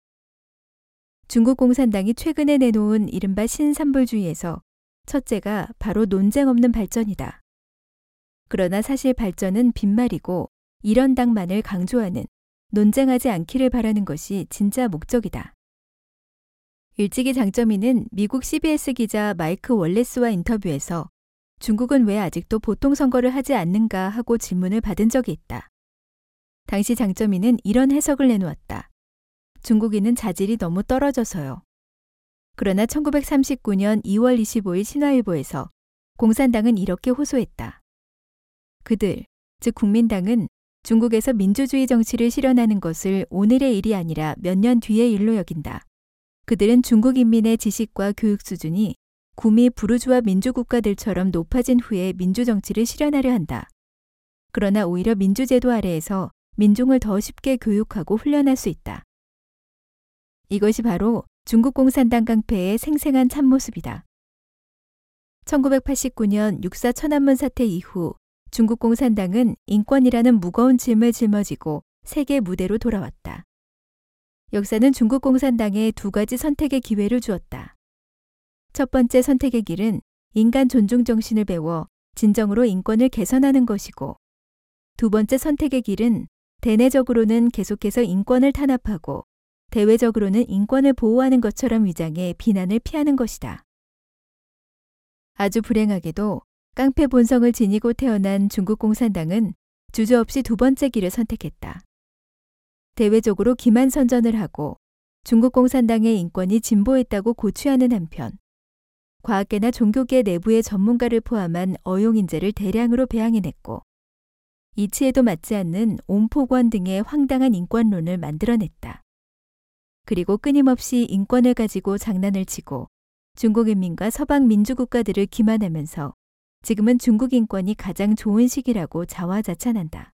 중국 공산당이 최근에 내놓은 이른바 신삼불주의에서 첫째가 바로 논쟁 없는 발전이다. 그러나 사실 발전은 빈말이고 이런 당만을 강조하는 논쟁하지 않기를 바라는 것이 진짜 목적이다. 일찍이 장점이는 미국 CBS 기자 마이크 월레스와 인터뷰에서 중국은 왜 아직도 보통선거를 하지 않는가 하고 질문을 받은 적이 있다. 당시 장점이는 이런 해석을 내놓았다. 중국인은 자질이 너무 떨어져서요. 그러나 1939년 2월 25일 신화일보에서 공산당은 이렇게 호소했다. 그들, 즉 국민당은 중국에서 민주주의 정치를 실현하는 것을 오늘의 일이 아니라 몇 년 뒤의 일로 여긴다. 그들은 중국 인민의 지식과 교육 수준이 구미 부르주아 민주국가들처럼 높아진 후에 민주정치를 실현하려 한다. 그러나 오히려 민주제도 아래에서 민중을 더 쉽게 교육하고 훈련할 수 있다. 이것이 바로 중국 공산당 깡패의 생생한 참모습이다. 1989년 육사 천안문 사태 이후 중국 공산당은 인권이라는 무거운 짐을 짊어지고 세계 무대로 돌아왔다. 역사는 중국 공산당에 두 가지 선택의 기회를 주었다. 첫 번째 선택의 길은 인간 존중 정신을 배워 진정으로 인권을 개선하는 것이고, 두 번째 선택의 길은 대내적으로는 계속해서 인권을 탄압하고 대외적으로는 인권을 보호하는 것처럼 위장해 비난을 피하는 것이다. 아주 불행하게도 깡패 본성을 지니고 태어난 중국 공산당은 주저없이 두 번째 길을 선택했다. 대외적으로 기만 선전을 하고 중국 공산당의 인권이 진보했다고 고취하는 한편, 과학계나 종교계 내부의 전문가를 포함한 어용인재를 대량으로 배양해냈고, 이치에도 맞지 않는 옴포권 등의 황당한 인권론을 만들어냈다. 그리고 끊임없이 인권을 가지고 장난을 치고 중국 인민과 서방 민주국가들을 기만하면서 지금은 중국 인권이 가장 좋은 시기라고 자화자찬한다.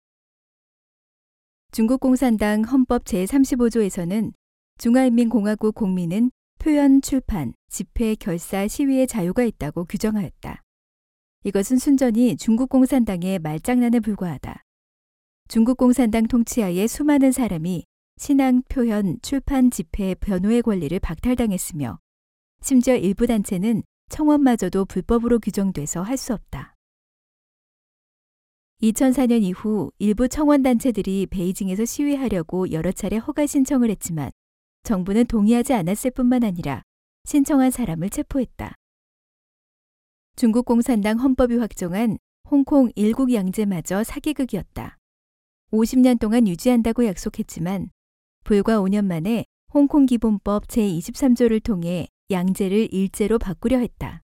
중국 공산당 헌법 제35조에서는 중화인민공화국 국민은 표현, 출판, 집회, 결사, 시위의 자유가 있다고 규정하였다. 이것은 순전히 중국 공산당의 말장난에 불과하다. 중국 공산당 통치하에 수많은 사람이 신앙, 표현, 출판, 집회, 변호의 권리를 박탈당했으며, 심지어 일부 단체는 청원마저도 불법으로 규정돼서 할 수 없다. 2004년 이후 일부 청원단체들이 베이징에서 시위하려고 여러 차례 허가 신청을 했지만 정부는 동의하지 않았을 뿐만 아니라 신청한 사람을 체포했다. 중국 공산당 헌법이 확정한 홍콩 일국 양제마저 사기극이었다. 50년 동안 유지한다고 약속했지만 불과 5년 만에 홍콩 기본법 제23조를 통해 양제를 일제로 바꾸려 했다.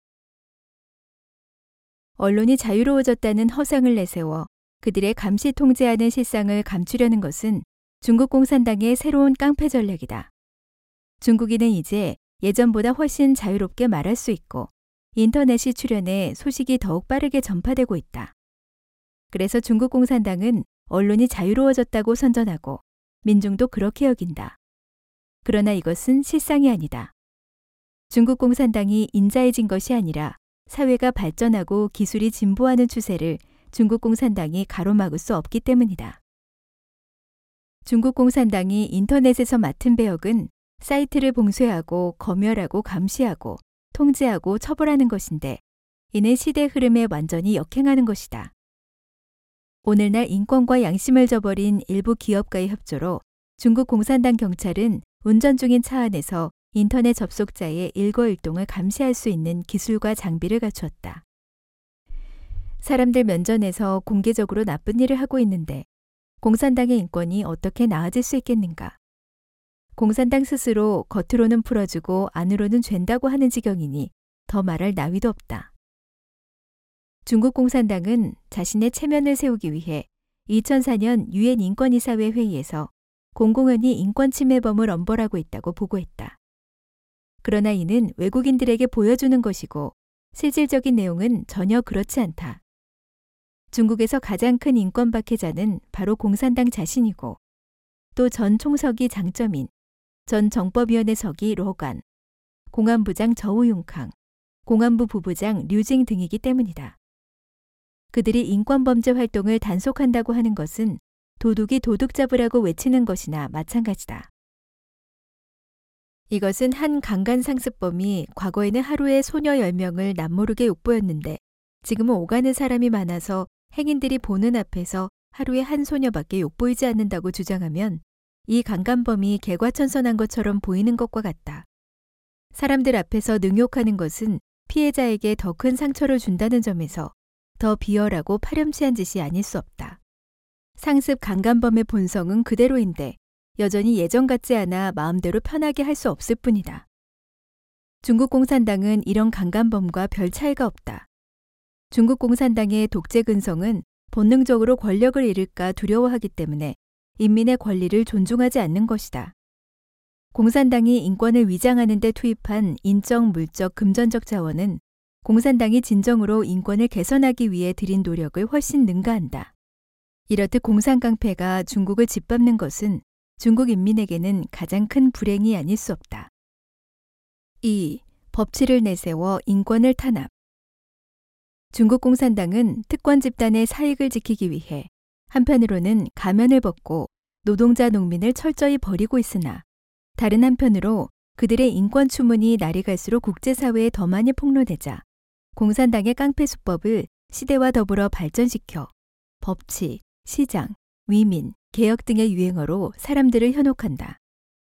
언론이 자유로워졌다는 허상을 내세워 그들의 감시 통제하는 실상을 감추려는 것은 중국 공산당의 새로운 깡패 전략이다. 중국인은 이제 예전보다 훨씬 자유롭게 말할 수 있고 인터넷이 출현해 소식이 더욱 빠르게 전파되고 있다. 그래서 중국 공산당은 언론이 자유로워졌다고 선전하고 민중도 그렇게 여긴다. 그러나 이것은 실상이 아니다. 중국 공산당이 인자해진 것이 아니라 사회가 발전하고 기술이 진보하는 추세를 중국 공산당이 가로막을 수 없기 때문이다. 중국 공산당이 인터넷에서 맡은 배역은 사이트를 봉쇄하고 검열하고 감시하고 통제하고 처벌하는 것인데, 이는 시대 흐름에 완전히 역행하는 것이다. 오늘날 인권과 양심을 저버린 일부 기업가의 협조로 중국 공산당 경찰은 운전 중인 차 안에서 인터넷 접속자의 일거일동을 감시할 수 있는 기술과 장비를 갖추었다. 사람들 면전에서 공개적으로 나쁜 일을 하고 있는데 공산당의 인권이 어떻게 나아질 수 있겠는가? 공산당 스스로 겉으로는 풀어주고 안으로는 죄다고 하는 지경이니 더 말할 나위도 없다. 중국 공산당은 자신의 체면을 세우기 위해 2004년 유엔 인권이사회 회의에서 공공연히 인권침해범을 엄벌하고 있다고 보고했다. 그러나 이는 외국인들에게 보여주는 것이고 실질적인 내용은 전혀 그렇지 않다. 중국에서 가장 큰 인권 박해자는 바로 공산당 자신이고 또 전 총석이 장점인 전 정법위원회 서기 로관, 공안부장 저우융캉, 공안부 부부장 류징 등이기 때문이다. 그들이 인권범죄 활동을 단속한다고 하는 것은 도둑이 도둑 잡으라고 외치는 것이나 마찬가지다. 이것은 한 강간 상습범이 과거에는 하루에 소녀 10명을 남모르게 욕보였는데 지금은 오가는 사람이 많아서 행인들이 보는 앞에서 하루에 한 소녀밖에 욕보이지 않는다고 주장하면 이 강간범이 개과천선한 것처럼 보이는 것과 같다. 사람들 앞에서 능욕하는 것은 피해자에게 더 큰 상처를 준다는 점에서 더 비열하고 파렴치한 짓이 아닐 수 없다. 상습 강간범의 본성은 그대로인데 여전히 예전 같지 않아 마음대로 편하게 할 수 없을 뿐이다. 중국 공산당은 이런 강간범과 별 차이가 없다. 중국 공산당의 독재 근성은 본능적으로 권력을 잃을까 두려워하기 때문에 인민의 권리를 존중하지 않는 것이다. 공산당이 인권을 위장하는 데 투입한 인적, 물적, 금전적 자원은 공산당이 진정으로 인권을 개선하기 위해 들인 노력을 훨씬 능가한다. 이렇듯 공산깡패가 중국을 짓밟는 것은 중국 인민에게는 가장 큰 불행이 아닐 수 없다. 2. 법치를 내세워 인권을 탄압. 중국 공산당은 특권 집단의 사익을 지키기 위해 한편으로는 가면을 벗고 노동자 농민을 철저히 버리고 있으나 다른 한편으로 그들의 인권 추문이 날이 갈수록 국제사회에 더 많이 폭로되자 공산당의 깡패 수법을 시대와 더불어 발전시켜 법치, 시장, 위민, 개혁 등의 유행어로 사람들을 현혹한다.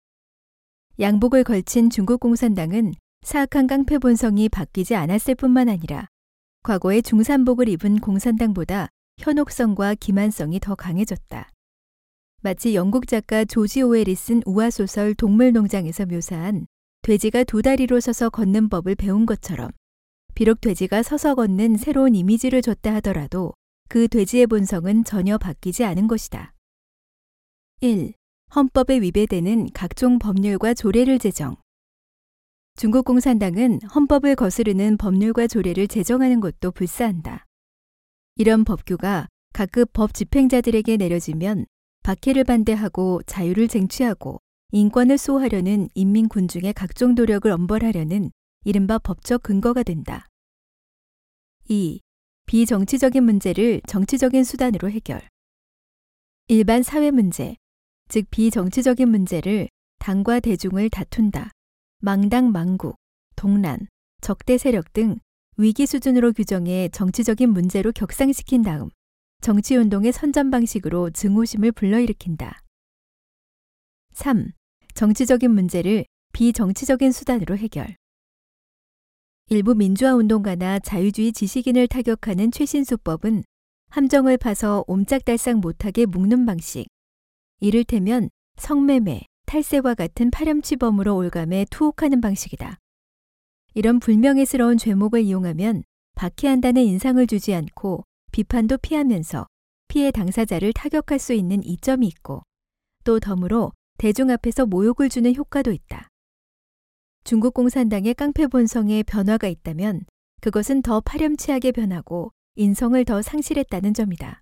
양복을 걸친 중국 공산당은 사악한 깡패 본성이 바뀌지 않았을 뿐만 아니라 과거의 중산복을 입은 공산당보다 현혹성과 기만성이 더 강해졌다. 마치 영국 작가 조지 오웰이 쓴 우화소설 동물농장에서 묘사한 돼지가 두 다리로 서서 걷는 법을 배운 것처럼 비록 돼지가 서서 걷는 새로운 이미지를 줬다 하더라도 그 돼지의 본성은 전혀 바뀌지 않은 것이다. 1. 헌법에 위배되는 각종 법률과 조례를 제정. 중국 공산당은 헌법을 거스르는 법률과 조례를 제정하는 것도 불사한다. 이런 법규가 각급 법 집행자들에게 내려지면 박해를 반대하고 자유를 쟁취하고 인권을 수호하려는 인민 군중의 각종 노력을 엄벌하려는 이른바 법적 근거가 된다. 2. 비정치적인 문제를 정치적인 수단으로 해결. 일반 사회 문제, 즉 비정치적인 문제를 당과 대중을 다툰다, 망당망국, 동란, 적대 세력 등 위기 수준으로 규정해 정치적인 문제로 격상시킨 다음 정치운동의 선전 방식으로 증오심을 불러일으킨다. 3. 정치적인 문제를 비정치적인 수단으로 해결. 일부 민주화 운동가나 자유주의 지식인을 타격하는 최신수법은 함정을 파서 옴짝달싹 못하게 묶는 방식, 이를테면 성매매, 탈세와 같은 파렴치범으로 올감해 투옥하는 방식이다. 이런 불명예스러운 죄목을 이용하면 박해한다는 인상을 주지 않고 비판도 피하면서 피해 당사자를 타격할 수 있는 이점이 있고 또 덤으로 대중 앞에서 모욕을 주는 효과도 있다. 중국 공산당의 깡패 본성에 변화가 있다면 그것은 더 파렴치하게 변하고 인성을 더 상실했다는 점이다.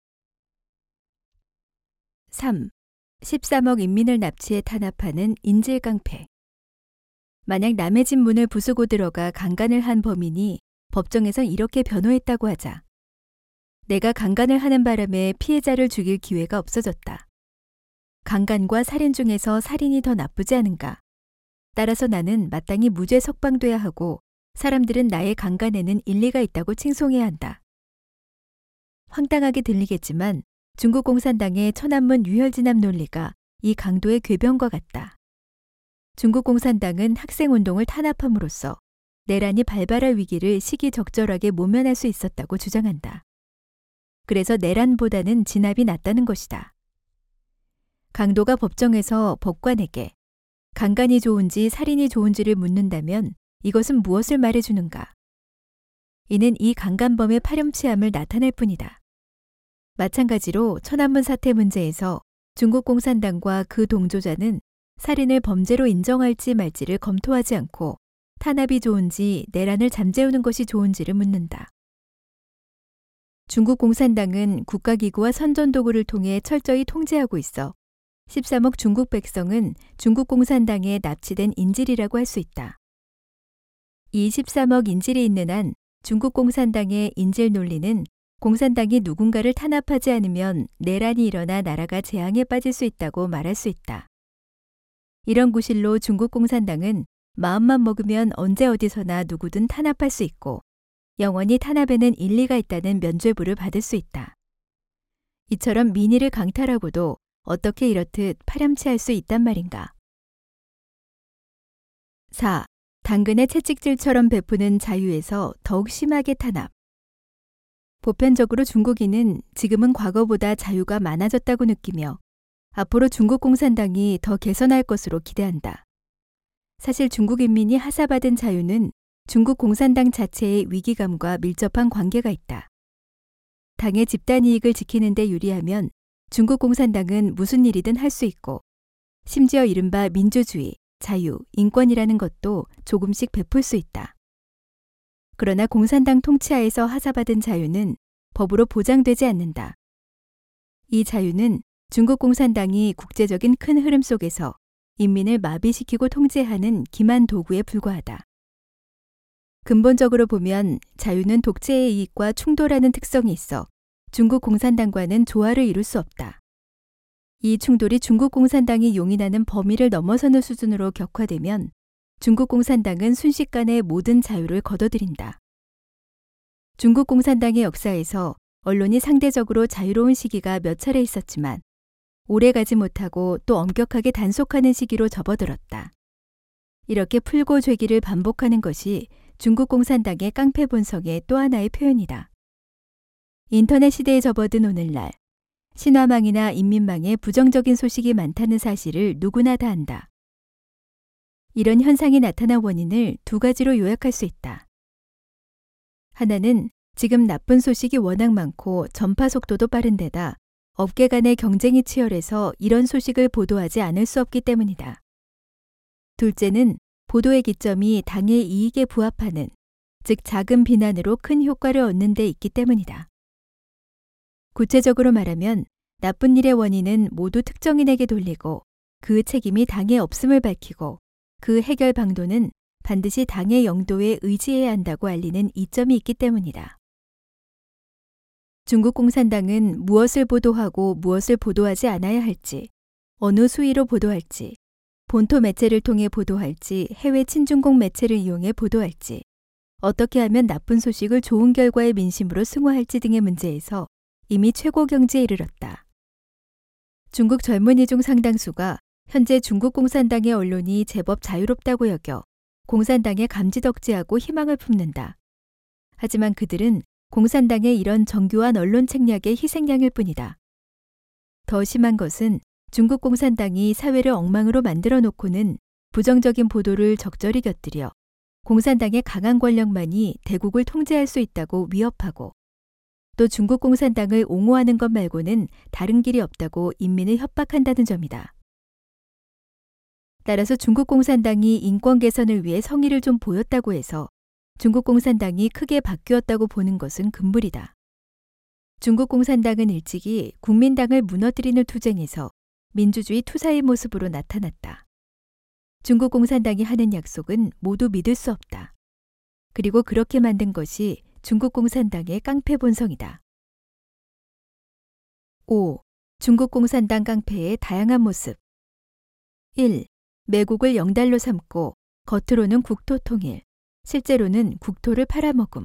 3. 13억 인민을 납치해 탄압하는 인질깡패. 만약 남의 집 문을 부수고 들어가 강간을 한 범인이 법정에서 이렇게 변호했다고 하자. 내가 강간을 하는 바람에 피해자를 죽일 기회가 없어졌다. 강간과 살인 중에서 살인이 더 나쁘지 않은가? 따라서 나는 마땅히 무죄 석방돼야 하고 사람들은 나의 강간에는 일리가 있다고 칭송해야 한다. 황당하게 들리겠지만 중국 공산당의 천안문 유혈진압 논리가 이 강도의 궤변과 같다. 중국 공산당은 학생운동을 탄압함으로써 내란이 발발할 위기를 시기적절하게 모면할 수 있었다고 주장한다. 그래서 내란보다는 진압이 낫다는 것이다. 강도가 법정에서 법관에게 강간이 좋은지 살인이 좋은지를 묻는다면 이것은 무엇을 말해주는가? 이는 이 강간범의 파렴치함을 나타낼 뿐이다. 마찬가지로 천안문 사태 문제에서 중국 공산당과 그 동조자는 살인을 범죄로 인정할지 말지를 검토하지 않고 탄압이 좋은지 내란을 잠재우는 것이 좋은지를 묻는다. 중국 공산당은 국가기구와 선전도구를 통해 철저히 통제하고 있어 13억 중국 백성은 중국 공산당에 납치된 인질이라고 할 수 있다. 이 13억 인질이 있는 한 중국 공산당의 인질 논리는 공산당이 누군가를 탄압하지 않으면 내란이 일어나 나라가 재앙에 빠질 수 있다고 말할 수 있다. 이런 구실로 중국 공산당은 마음만 먹으면 언제 어디서나 누구든 탄압할 수 있고 영원히 탄압에는 일리가 있다는 면죄부를 받을 수 있다. 이처럼 민의를 강탈하고도 어떻게 이렇듯 파렴치할 수 있단 말인가. 4. 당근의 채찍질처럼 베푸는 자유에서 더욱 심하게 탄압. 보편적으로 중국인은 지금은 과거보다 자유가 많아졌다고 느끼며 앞으로 중국 공산당이 더 개선할 것으로 기대한다. 사실 중국 인민이 하사받은 자유는 중국 공산당 자체의 위기감과 밀접한 관계가 있다. 당의 집단 이익을 지키는 데 유리하면 중국 공산당은 무슨 일이든 할 수 있고 심지어 이른바 민주주의, 자유, 인권이라는 것도 조금씩 베풀 수 있다. 그러나 공산당 통치하에서 하사받은 자유는 법으로 보장되지 않는다. 이 자유는 중국 공산당이 국제적인 큰 흐름 속에서 인민을 마비시키고 통제하는 기만 도구에 불과하다. 근본적으로 보면 자유는 독재의 이익과 충돌하는 특성이 있어 중국 공산당과는 조화를 이룰 수 없다. 이 충돌이 중국 공산당이 용인하는 범위를 넘어서는 수준으로 격화되면 중국 공산당은 순식간에 모든 자유를 거둬들인다. 중국 공산당의 역사에서 언론이 상대적으로 자유로운 시기가 몇 차례 있었지만 오래 가지 못하고 또 엄격하게 단속하는 시기로 접어들었다. 이렇게 풀고 죄기를 반복하는 것이 중국 공산당의 깡패 본성의 또 하나의 표현이다. 인터넷 시대에 접어든 오늘날 신화망이나 인민망에 부정적인 소식이 많다는 사실을 누구나 다 안다. 이런 현상이 나타난 원인을 두 가지로 요약할 수 있다. 하나는 지금 나쁜 소식이 워낙 많고 전파 속도도 빠른 데다 업계 간의 경쟁이 치열해서 이런 소식을 보도하지 않을 수 없기 때문이다. 둘째는 보도의 기점이 당의 이익에 부합하는, 즉 작은 비난으로 큰 효과를 얻는 데 있기 때문이다. 구체적으로 말하면 나쁜 일의 원인은 모두 특정인에게 돌리고 그 책임이 당에 없음을 밝히고 그 해결 방도는 반드시 당의 영도에 의지해야 한다고 알리는 이점이 있기 때문이다. 중국 공산당은 무엇을 보도하고 무엇을 보도하지 않아야 할지, 어느 수위로 보도할지, 본토 매체를 통해 보도할지 해외 친중국 매체를 이용해 보도할지, 어떻게 하면 나쁜 소식을 좋은 결과의 민심으로 승화할지 등의 문제에서 이미 최고 경지에 이르렀다. 중국 젊은이 중 상당수가 현재 중국 공산당의 언론이 제법 자유롭다고 여겨 공산당에 감지덕지하고 희망을 품는다. 하지만 그들은 공산당의 이런 정교한 언론 책략의 희생양일 뿐이다. 더 심한 것은 중국 공산당이 사회를 엉망으로 만들어 놓고는 부정적인 보도를 적절히 곁들여 공산당의 강한 권력만이 대국을 통제할 수 있다고 위협하고 또 중국 공산당을 옹호하는 것 말고는 다른 길이 없다고 인민을 협박한다는 점이다. 따라서 중국 공산당이 인권 개선을 위해 성의를 좀 보였다고 해서 중국 공산당이 크게 바뀌었다고 보는 것은 금물이다. 중국 공산당은 일찍이 국민당을 무너뜨리는 투쟁에서 민주주의 투사의 모습으로 나타났다. 중국 공산당이 하는 약속은 모두 믿을 수 없다. 그리고 그렇게 만든 것이 중국 공산당의 깡패 본성이다. 5. 중국 공산당 깡패의 다양한 모습. 1. 매국을 영달로 삼고 겉으로는 국토 통일, 실제로는 국토를 팔아먹음.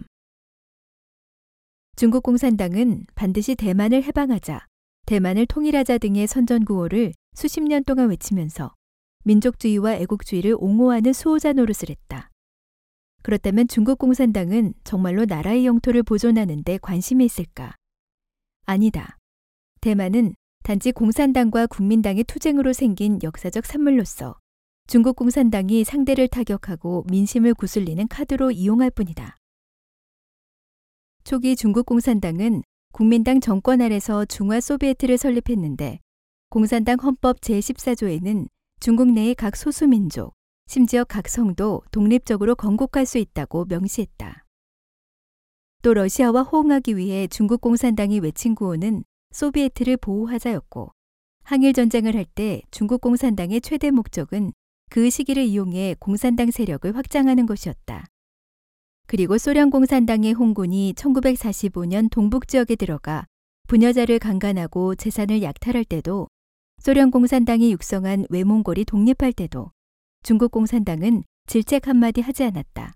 중국 공산당은 반드시 대만을 해방하자, 대만을 통일하자 등의 선전구호를 수십 년 동안 외치면서 민족주의와 애국주의를 옹호하는 수호자 노릇을 했다. 그렇다면 중국 공산당은 정말로 나라의 영토를 보존하는 데 관심이 있을까? 아니다. 대만은 단지 공산당과 국민당의 투쟁으로 생긴 역사적 산물로서 중국 공산당이 상대를 타격하고 민심을 구슬리는 카드로 이용할 뿐이다. 초기 중국 공산당은 국민당 정권 아래서 중화 소비에트를 설립했는데 공산당 헌법 제14조에는 중국 내의 각 소수민족, 심지어 각 성도 독립적으로 건국할 수 있다고 명시했다. 또 러시아와 호응하기 위해 중국 공산당이 외친 구호는 소비에트를 보호하자였고 항일 전쟁을 할 때 중국 공산당의 최대 목적은 그 시기를 이용해 공산당 세력을 확장하는 것이었다. 그리고 소련 공산당의 홍군이 1945년 동북 지역에 들어가 부녀자를 강간하고 재산을 약탈할 때도 소련 공산당이 육성한 외몽골이 독립할 때도 중국 공산당은 질책 한마디 하지 않았다.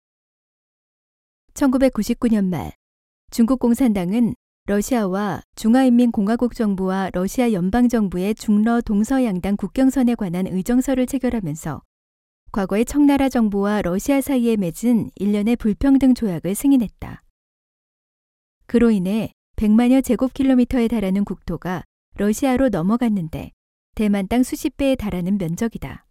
1999년 말 중국 공산당은 러시아와 중화인민공화국 정부와 러시아 연방정부의 중러 동서양당 국경선에 관한 의정서를 체결하면서 과거의 청나라 정부와 러시아 사이에 맺은 일련의 불평등 조약을 승인했다. 그로 인해 100만여 제곱킬로미터에 달하는 국토가 러시아로 넘어갔는데 대만 땅 수십 배에 달하는 면적이다.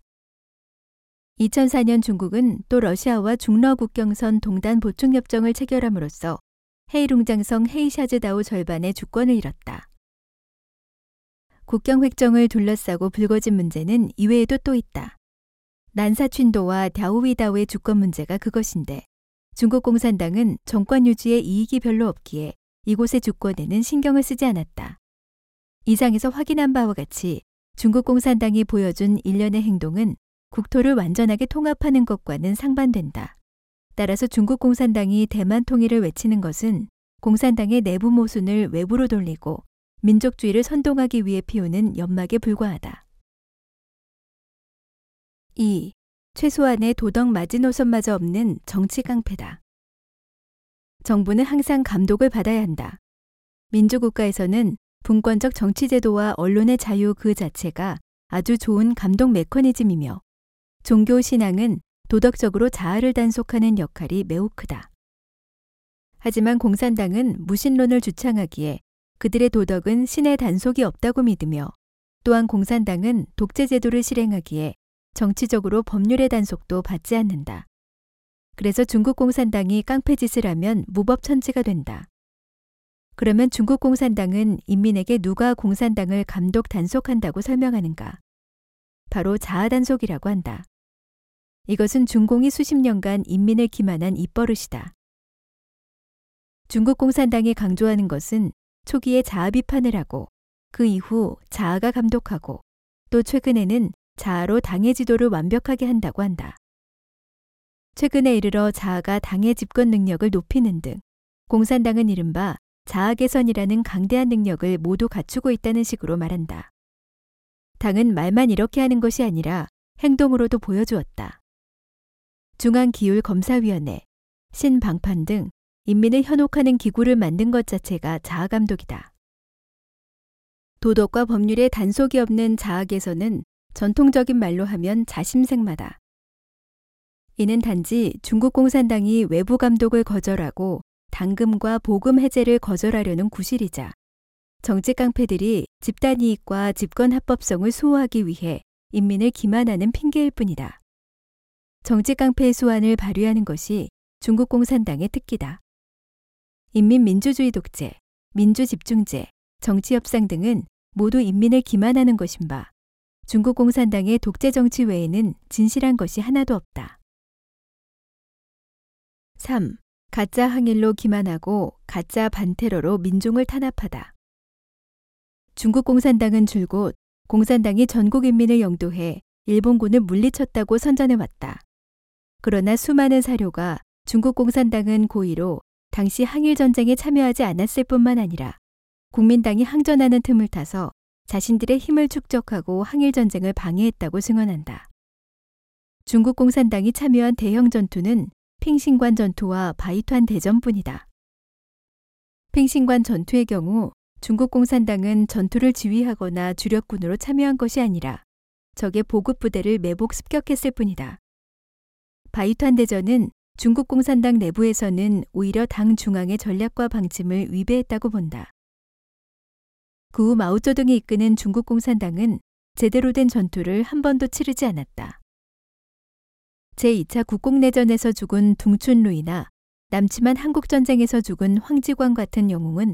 2004년 중국은 또 러시아와 중러 국경선 동단 보충협정을 체결함으로써 헤이룽장성 헤이샤즈다오 절반의 주권을 잃었다. 국경 획정을 둘러싸고 불거진 문제는 이외에도 또 있다. 난사춘도와 랴오위다오의 주권 문제가 그것인데 중국 공산당은 정권 유지에 이익이 별로 없기에 이곳의 주권에는 신경을 쓰지 않았다. 이상에서 확인한 바와 같이 중국 공산당이 보여준 일련의 행동은 국토를 완전하게 통합하는 것과는 상반된다. 따라서 중국 공산당이 대만 통일을 외치는 것은 공산당의 내부 모순을 외부로 돌리고 민족주의를 선동하기 위해 피우는 연막에 불과하다. 2. 최소한의 도덕 마지노선마저 없는 정치 깡패다. 정부는 항상 감독을 받아야 한다. 민주국가에서는 분권적 정치제도와 언론의 자유 그 자체가 아주 좋은 감독 메커니즘이며 종교 신앙은 도덕적으로 자아를 단속하는 역할이 매우 크다. 하지만 공산당은 무신론을 주창하기에 그들의 도덕은 신의 단속이 없다고 믿으며 또한 공산당은 독재제도를 실행하기에 정치적으로 법률의 단속도 받지 않는다. 그래서 중국 공산당이 깡패짓을 하면 무법천지가 된다. 그러면 중국 공산당은 인민에게 누가 공산당을 감독 단속한다고 설명하는가? 바로 자아단속이라고 한다. 이것은 중공이 수십 년간 인민을 기만한 입버릇이다. 중국 공산당이 강조하는 것은 초기에 자아 비판을 하고 그 이후 자아가 감독하고 또 최근에는 자아로 당의 지도를 완벽하게 한다고 한다. 최근에 이르러 자아가 당의 집권 능력을 높이는 등 공산당은 이른바 자아 개선이라는 강대한 능력을 모두 갖추고 있다는 식으로 말한다. 당은 말만 이렇게 하는 것이 아니라 행동으로도 보여주었다. 중앙기율검사위원회, 신방판 등 인민을 현혹하는 기구를 만든 것 자체가 자아감독이다. 도덕과 법률의 단속이 없는 자아 개선은 전통적인 말로 하면 자심생마다. 이는 단지 중국 공산당이 외부 감독을 거절하고 당금과 보금 해제를 거절하려는 구실이자 정치 깡패들이 집단 이익과 집권 합법성을 수호하기 위해 인민을 기만하는 핑계일 뿐이다. 정치 깡패의 수완을 발휘하는 것이 중국 공산당의 특기다. 인민민주주의 독재, 민주집중제, 정치협상 등은 모두 인민을 기만하는 것인 바 중국 공산당의 독재 정치 외에는 진실한 것이 하나도 없다. 3. 가짜 항일로 기만하고 가짜 반테러로 민중을 탄압하다. 중국 공산당은 줄곧 공산당이 전국 인민을 영도해 일본군을 물리쳤다고 선전해왔다. 그러나 수많은 사료가 중국 공산당은 고의로 당시 항일전쟁에 참여하지 않았을 뿐만 아니라 국민당이 항전하는 틈을 타서 자신들의 힘을 축적하고 항일전쟁을 방해했다고 증언한다. 중국 공산당이 참여한 대형 전투는 핑신관 전투와 바이투안 대전뿐이다. 핑신관 전투의 경우 중국 공산당은 전투를 지휘하거나 주력군으로 참여한 것이 아니라 적의 보급부대를 매복 습격했을 뿐이다. 바이투안 대전은 중국 공산당 내부에서는 오히려 당 중앙의 전략과 방침을 위배했다고 본다. 그 후 마오쩌둥이 이끄는 중국 공산당은 제대로 된 전투를 한 번도 치르지 않았다. 제2차 국공내전에서 죽은 둥춘루이나 남침한 한국전쟁에서 죽은 황지광 같은 영웅은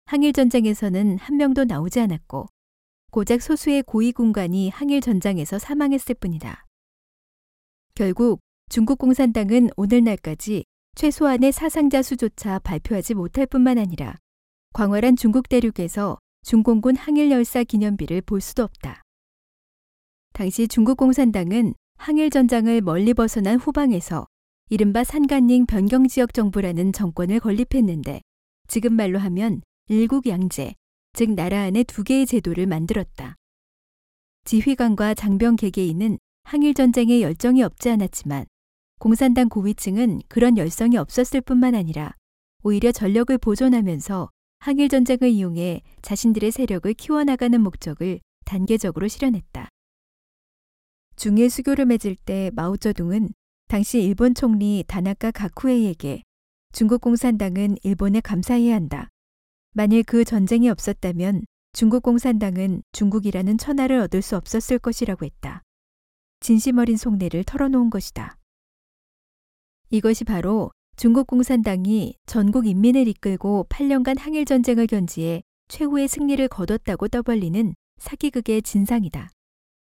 항일전쟁에서는 한 명도 나오지 않았고 고작 소수의 고위 군관이 항일전장에서 사망했을 뿐이다. 결국 중국 공산당은 오늘날까지 최소한의 사상자 수조차 발표하지 못할 뿐만 아니라 광활한 중국 대륙에서 중공군 항일열사 기념비를 볼 수도 없다. 당시 중국 공산당은 항일전장을 멀리 벗어난 후방에서 이른바 산간닝 변경지역 정부라는 정권을 건립했는데 지금 말로 하면 일국양제, 즉 나라 안에 두 개의 제도를 만들었다. 지휘관과 장병 개개인은 항일전쟁에 열정이 없지 않았지만 공산당 고위층은 그런 열성이 없었을 뿐만 아니라 오히려 전력을 보존하면서 항일전쟁을 이용해 자신들의 세력을 키워나가는 목적을 단계적으로 실현했다. 중일 수교를 맺을 때 마오쩌둥은 당시 일본 총리 다나카 가쿠에이에게 중국 공산당은 일본에 감사해야 한다. 만일 그 전쟁이 없었다면 중국 공산당은 중국이라는 천하를 얻을 수 없었을 것이라고 했다. 진심 어린 속내를 털어놓은 것이다. 이것이 바로 중국 공산당이 전국 인민을 이끌고 8년간 항일전쟁을 견지해 최후의 승리를 거뒀다고 떠벌리는 사기극의 진상이다.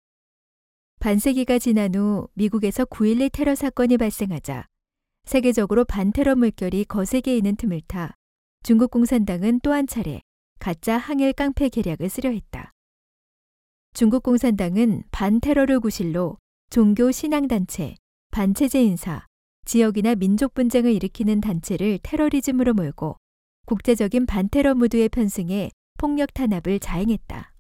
반세기가 지난 후 미국에서 9.11 테러 사건이 발생하자 세계적으로 반테러 물결이 거세게 있는 틈을 타 중국 공산당은 또 한 차례 가짜 항일 깡패 계략을 쓰려 했다. 중국 공산당은 반테러를 구실로 종교 신앙단체, 반체제 인사, 지역이나 민족 분쟁을 일으키는 단체를 테러리즘으로 몰고 국제적인 반테러 무드에 편승해 폭력 탄압을 자행했다.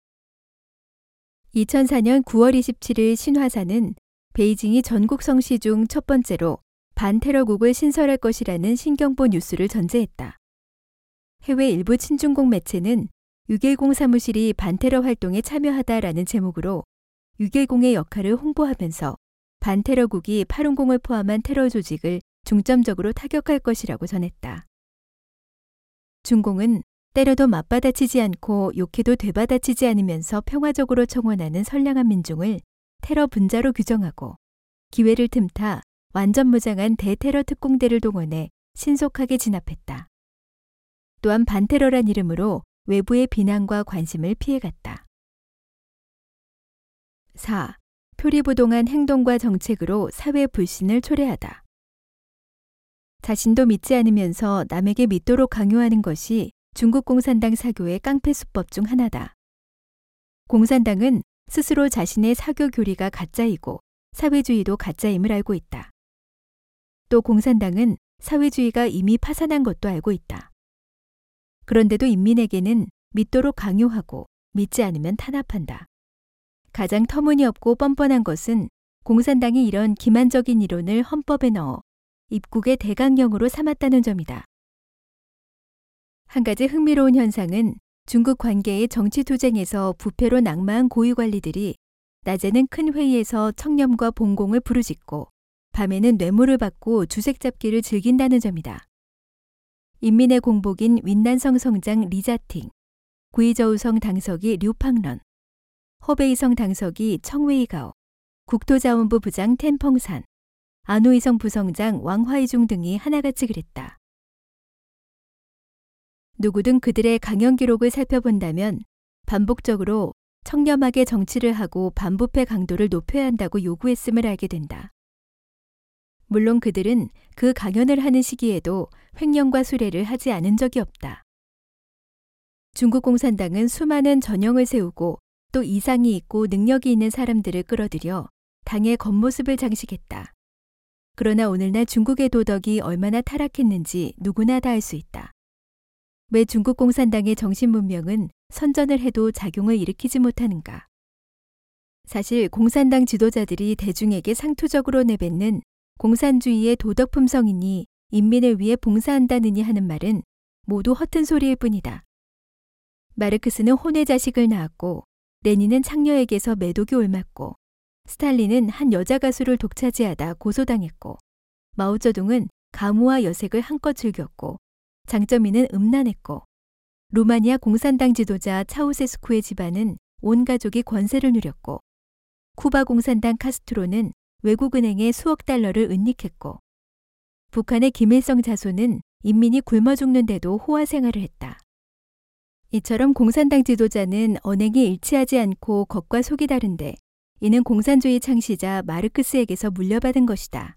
2004년 9월 27일 신화사는 베이징이 전국 성시 중 첫 번째로 반테러국을 신설할 것이라는 신경보 뉴스를 전제했다. 해외 일부 친중공 매체는 6.10 사무실이 반테러 활동에 참여하다라는 제목으로 6.10의 역할을 홍보하면서 반테러국이 파룬공을 포함한 테러 조직을 중점적으로 타격할 것이라고 전했다. 중공은 때려도 맞받아치지 않고 욕해도 되받아치지 않으면서 평화적으로 청원하는 선량한 민중을 테러 분자로 규정하고 기회를 틈타 완전 무장한 대테러 특공대를 동원해 신속하게 진압했다. 또한 반테러란 이름으로 외부의 비난과 관심을 피해갔다. 4. 표리부동한 행동과 정책으로 사회 불신을 초래하다. 자신도 믿지 않으면서 남에게 믿도록 강요하는 것이 중국 공산당 사교의 깡패 수법 중 하나다. 공산당은 스스로 자신의 사교 교리가 가짜이고 사회주의도 가짜임을 알고 있다. 또 공산당은 사회주의가 이미 파산한 것도 알고 있다. 그런데도 인민에게는 믿도록 강요하고 믿지 않으면 탄압한다. 가장 터무니없고 뻔뻔한 것은 공산당이 이런 기만적인 이론을 헌법에 넣어 입국의 대강령으로 삼았다는 점이다. 한 가지 흥미로운 현상은 중국 관계의 정치투쟁에서 부패로 낙마한 고위관리들이 낮에는 큰 회의에서 청렴과 봉공을 부르짖고 밤에는 뇌물을 받고 주색 잡기를 즐긴다는 점이다. 인민의 공복인 윈난성 성장 리자팅, 구이저우성 당서기 류팡런, 허베이성 당서기 청웨이가오, 국토자원부 부장 텐펑산, 안호이성 부성장 왕화이중 등이 하나같이 그랬다. 누구든 그들의 강연 기록을 살펴본다면 반복적으로 청렴하게 정치를 하고 반부패 강도를 높여야 한다고 요구했음을 알게 된다. 물론 그들은 그 강연을 하는 시기에도 횡령과 수뢰를 하지 않은 적이 없다. 중국 공산당은 수많은 전형을 세우고 또 이상이 있고 능력이 있는 사람들을 끌어들여 당의 겉모습을 장식했다. 그러나 오늘날 중국의 도덕이 얼마나 타락했는지 누구나 다 알 수 있다. 왜 중국 공산당의 정신문명은 선전을 해도 작용을 일으키지 못하는가? 사실 공산당 지도자들이 대중에게 상투적으로 내뱉는 공산주의의 도덕 품성이니 인민을 위해 봉사한다느니 하는 말은 모두 허튼 소리일 뿐이다. 마르크스는 혼의 자식을 낳았고 레닌은 창녀에게서 매독이 옮았고 스탈린은 한 여자 가수를 독차지하다 고소당했고 마오쩌둥은 가무와 여색을 한껏 즐겼고 장쩌민은 음란했고 루마니아 공산당 지도자 차우세스쿠의 집안은 온 가족이 권세를 누렸고 쿠바 공산당 카스트로는 외국은행에 수억 달러를 은닉했고 북한의 김일성 자손은 인민이 굶어 죽는데도 호화 생활을 했다. 이처럼 공산당 지도자는 언행이 일치하지 않고 겉과 속이 다른데 이는 공산주의 창시자 마르크스에게서 물려받은 것이다.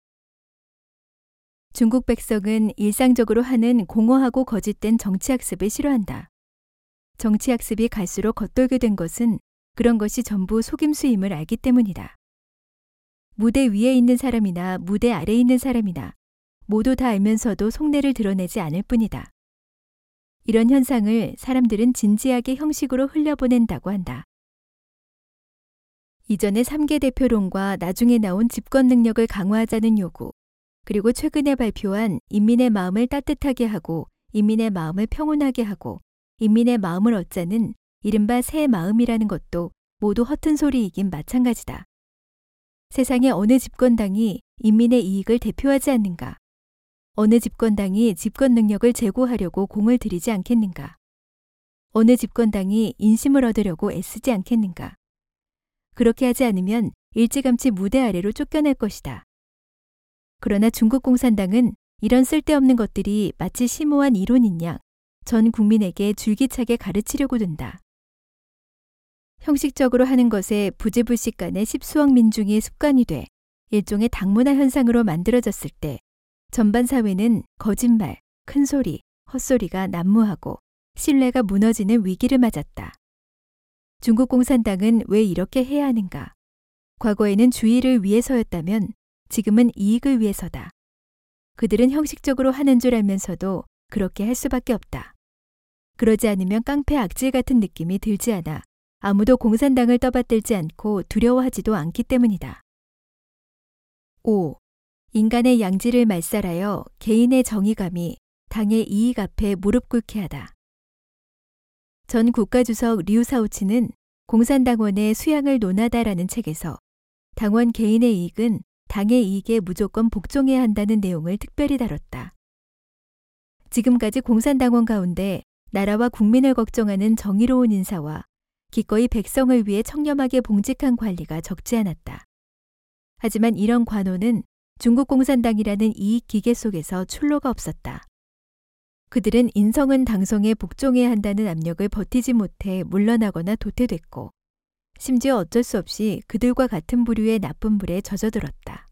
중국 백성은 일상적으로 하는 공허하고 거짓된 정치학습을 싫어한다. 정치학습이 갈수록 겉돌게 된 것은 그런 것이 전부 속임수임을 알기 때문이다. 무대 위에 있는 사람이나 무대 아래에 있는 사람이나 모두 다 알면서도 속내를 드러내지 않을 뿐이다. 이런 현상을 사람들은 진지하게 형식으로 흘려보낸다고 한다. 이전의 3개 대표론과 나중에 나온 집권 능력을 강화하자는 요구, 그리고 최근에 발표한 인민의 마음을 따뜻하게 하고 인민의 마음을 평온하게 하고 인민의 마음을 얻자는 이른바 새 마음이라는 것도 모두 허튼 소리이긴 마찬가지다. 세상의 어느 집권당이 인민의 이익을 대표하지 않는가? 어느 집권당이 집권 능력을 제고하려고 공을 들이지 않겠는가? 어느 집권당이 인심을 얻으려고 애쓰지 않겠는가? 그렇게 하지 않으면 일찌감치 무대 아래로 쫓겨날 것이다. 그러나 중국 공산당은 이런 쓸데없는 것들이 마치 심오한 이론인 양 전 국민에게 줄기차게 가르치려고 든다. 형식적으로 하는 것에 부지불식간의 십수억 민중이 습관이 돼 일종의 당문화 현상으로 만들어졌을 때 전반 사회는 거짓말, 큰소리, 헛소리가 난무하고 신뢰가 무너지는 위기를 맞았다. 중국 공산당은 왜 이렇게 해야 하는가? 과거에는 주의를 위해서였다면 지금은 이익을 위해서다. 그들은 형식적으로 하는 줄 알면서도 그렇게 할 수밖에 없다. 그러지 않으면 깡패 악질 같은 느낌이 들지 않아 아무도 공산당을 떠받들지 않고 두려워하지도 않기 때문이다. 5. 인간의 양지를 말살하여 개인의 정의감이 당의 이익 앞에 무릎 꿇게 하다. 전 국가주석 류사오치는 공산당원의 수양을 논하다라는 책에서 당원 개인의 이익은 당의 이익에 무조건 복종해야 한다는 내용을 특별히 다뤘다. 지금까지 공산당원 가운데 나라와 국민을 걱정하는 정의로운 인사와 기꺼이 백성을 위해 청렴하게 봉직한 관리가 적지 않았다. 하지만 이런 관원은 중국 공산당이라는 이익 기계 속에서 출로가 없었다. 그들은 인성은 당성에 복종해야 한다는 압력을 버티지 못해 물러나거나 도태됐고 심지어 어쩔 수 없이 그들과 같은 부류의 나쁜 불에 젖어들었다.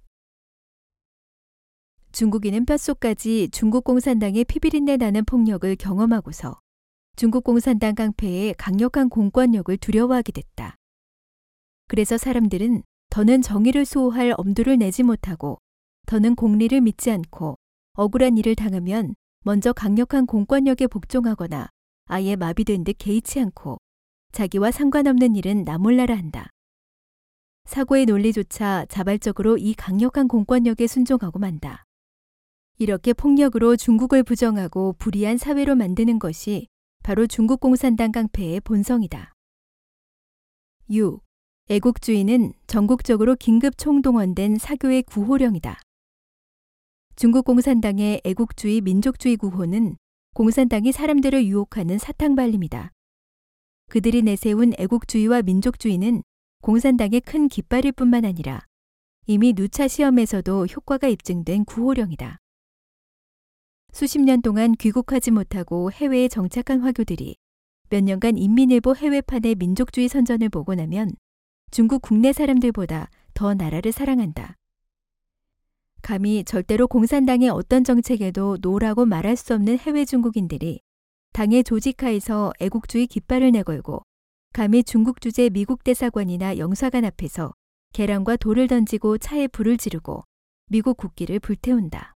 중국인은 뼛속까지 중국 공산당의 피비린내 나는 폭력을 경험하고서 중국 공산당 깡패의 강력한 공권력을 두려워하게 됐다. 그래서 사람들은 더는 정의를 수호할 엄두를 내지 못하고 더는 공리를 믿지 않고 억울한 일을 당하면 먼저 강력한 공권력에 복종하거나 아예 마비된 듯 개의치 않고 자기와 상관없는 일은 나 몰라라 한다. 사고의 논리조차 자발적으로 이 강력한 공권력에 순종하고 만다. 이렇게 폭력으로 중국을 부정하고 불의한 사회로 만드는 것이 바로 중국 공산당 깡패의 본성이다. 6. 애국주의는 전국적으로 긴급 총동원된 사교의 구호령이다. 중국 공산당의 애국주의 민족주의 구호는 공산당이 사람들을 유혹하는 사탕발림이다. 그들이 내세운 애국주의와 민족주의는 공산당의 큰 깃발일 뿐만 아니라 이미 누차 시험에서도 효과가 입증된 구호령이다. 수십 년 동안 귀국하지 못하고 해외에 정착한 화교들이 몇 년간 인민일보 해외판의 민족주의 선전을 보고 나면 중국 국내 사람들보다 더 나라를 사랑한다. 감히 절대로 공산당의 어떤 정책에도 노라고 말할 수 없는 해외 중국인들이 당의 조직하에서 애국주의 깃발을 내걸고 감히 중국 주재 미국 대사관이나 영사관 앞에서 계란과 돌을 던지고 차에 불을 지르고 미국 국기를 불태운다.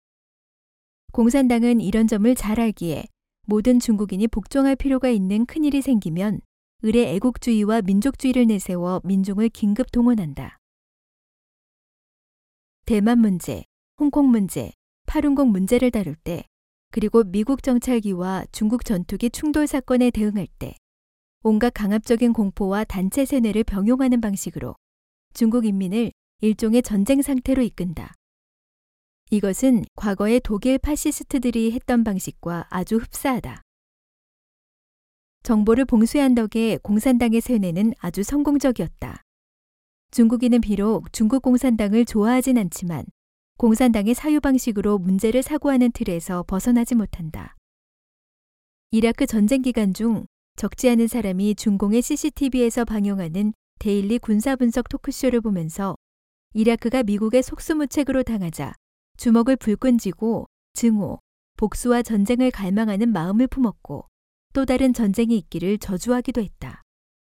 공산당은 이런 점을 잘 알기에 모든 중국인이 복종할 필요가 있는 큰일이 생기면 을의 애국주의와 민족주의를 내세워 민중을 긴급 동원한다. 대만 문제, 홍콩 문제, 파룬공 문제를 다룰 때 그리고 미국 정찰기와 중국 전투기 충돌 사건에 대응할 때 온갖 강압적인 공포와 단체 세뇌를 병용하는 방식으로 중국 인민을 일종의 전쟁 상태로 이끈다. 이것은 과거의 독일 파시스트들이 했던 방식과 아주 흡사하다. 정보를 봉쇄한 덕에 공산당의 세뇌는 아주 성공적이었다. 중국인은 비록 중국 공산당을 좋아하진 않지만 공산당의 사유 방식으로 문제를 사고하는 틀에서 벗어나지 못한다. 이라크 전쟁 기간 중 적지 않은 사람이 중공의 CCTV에서 방영하는 데일리 군사분석 토크쇼를 보면서 이라크가 미국의 속수무책으로 당하자 주먹을 불끈 쥐고 증오, 복수와 전쟁을 갈망하는 마음을 품었고 또 다른 전쟁이 있기를 저주하기도 했다.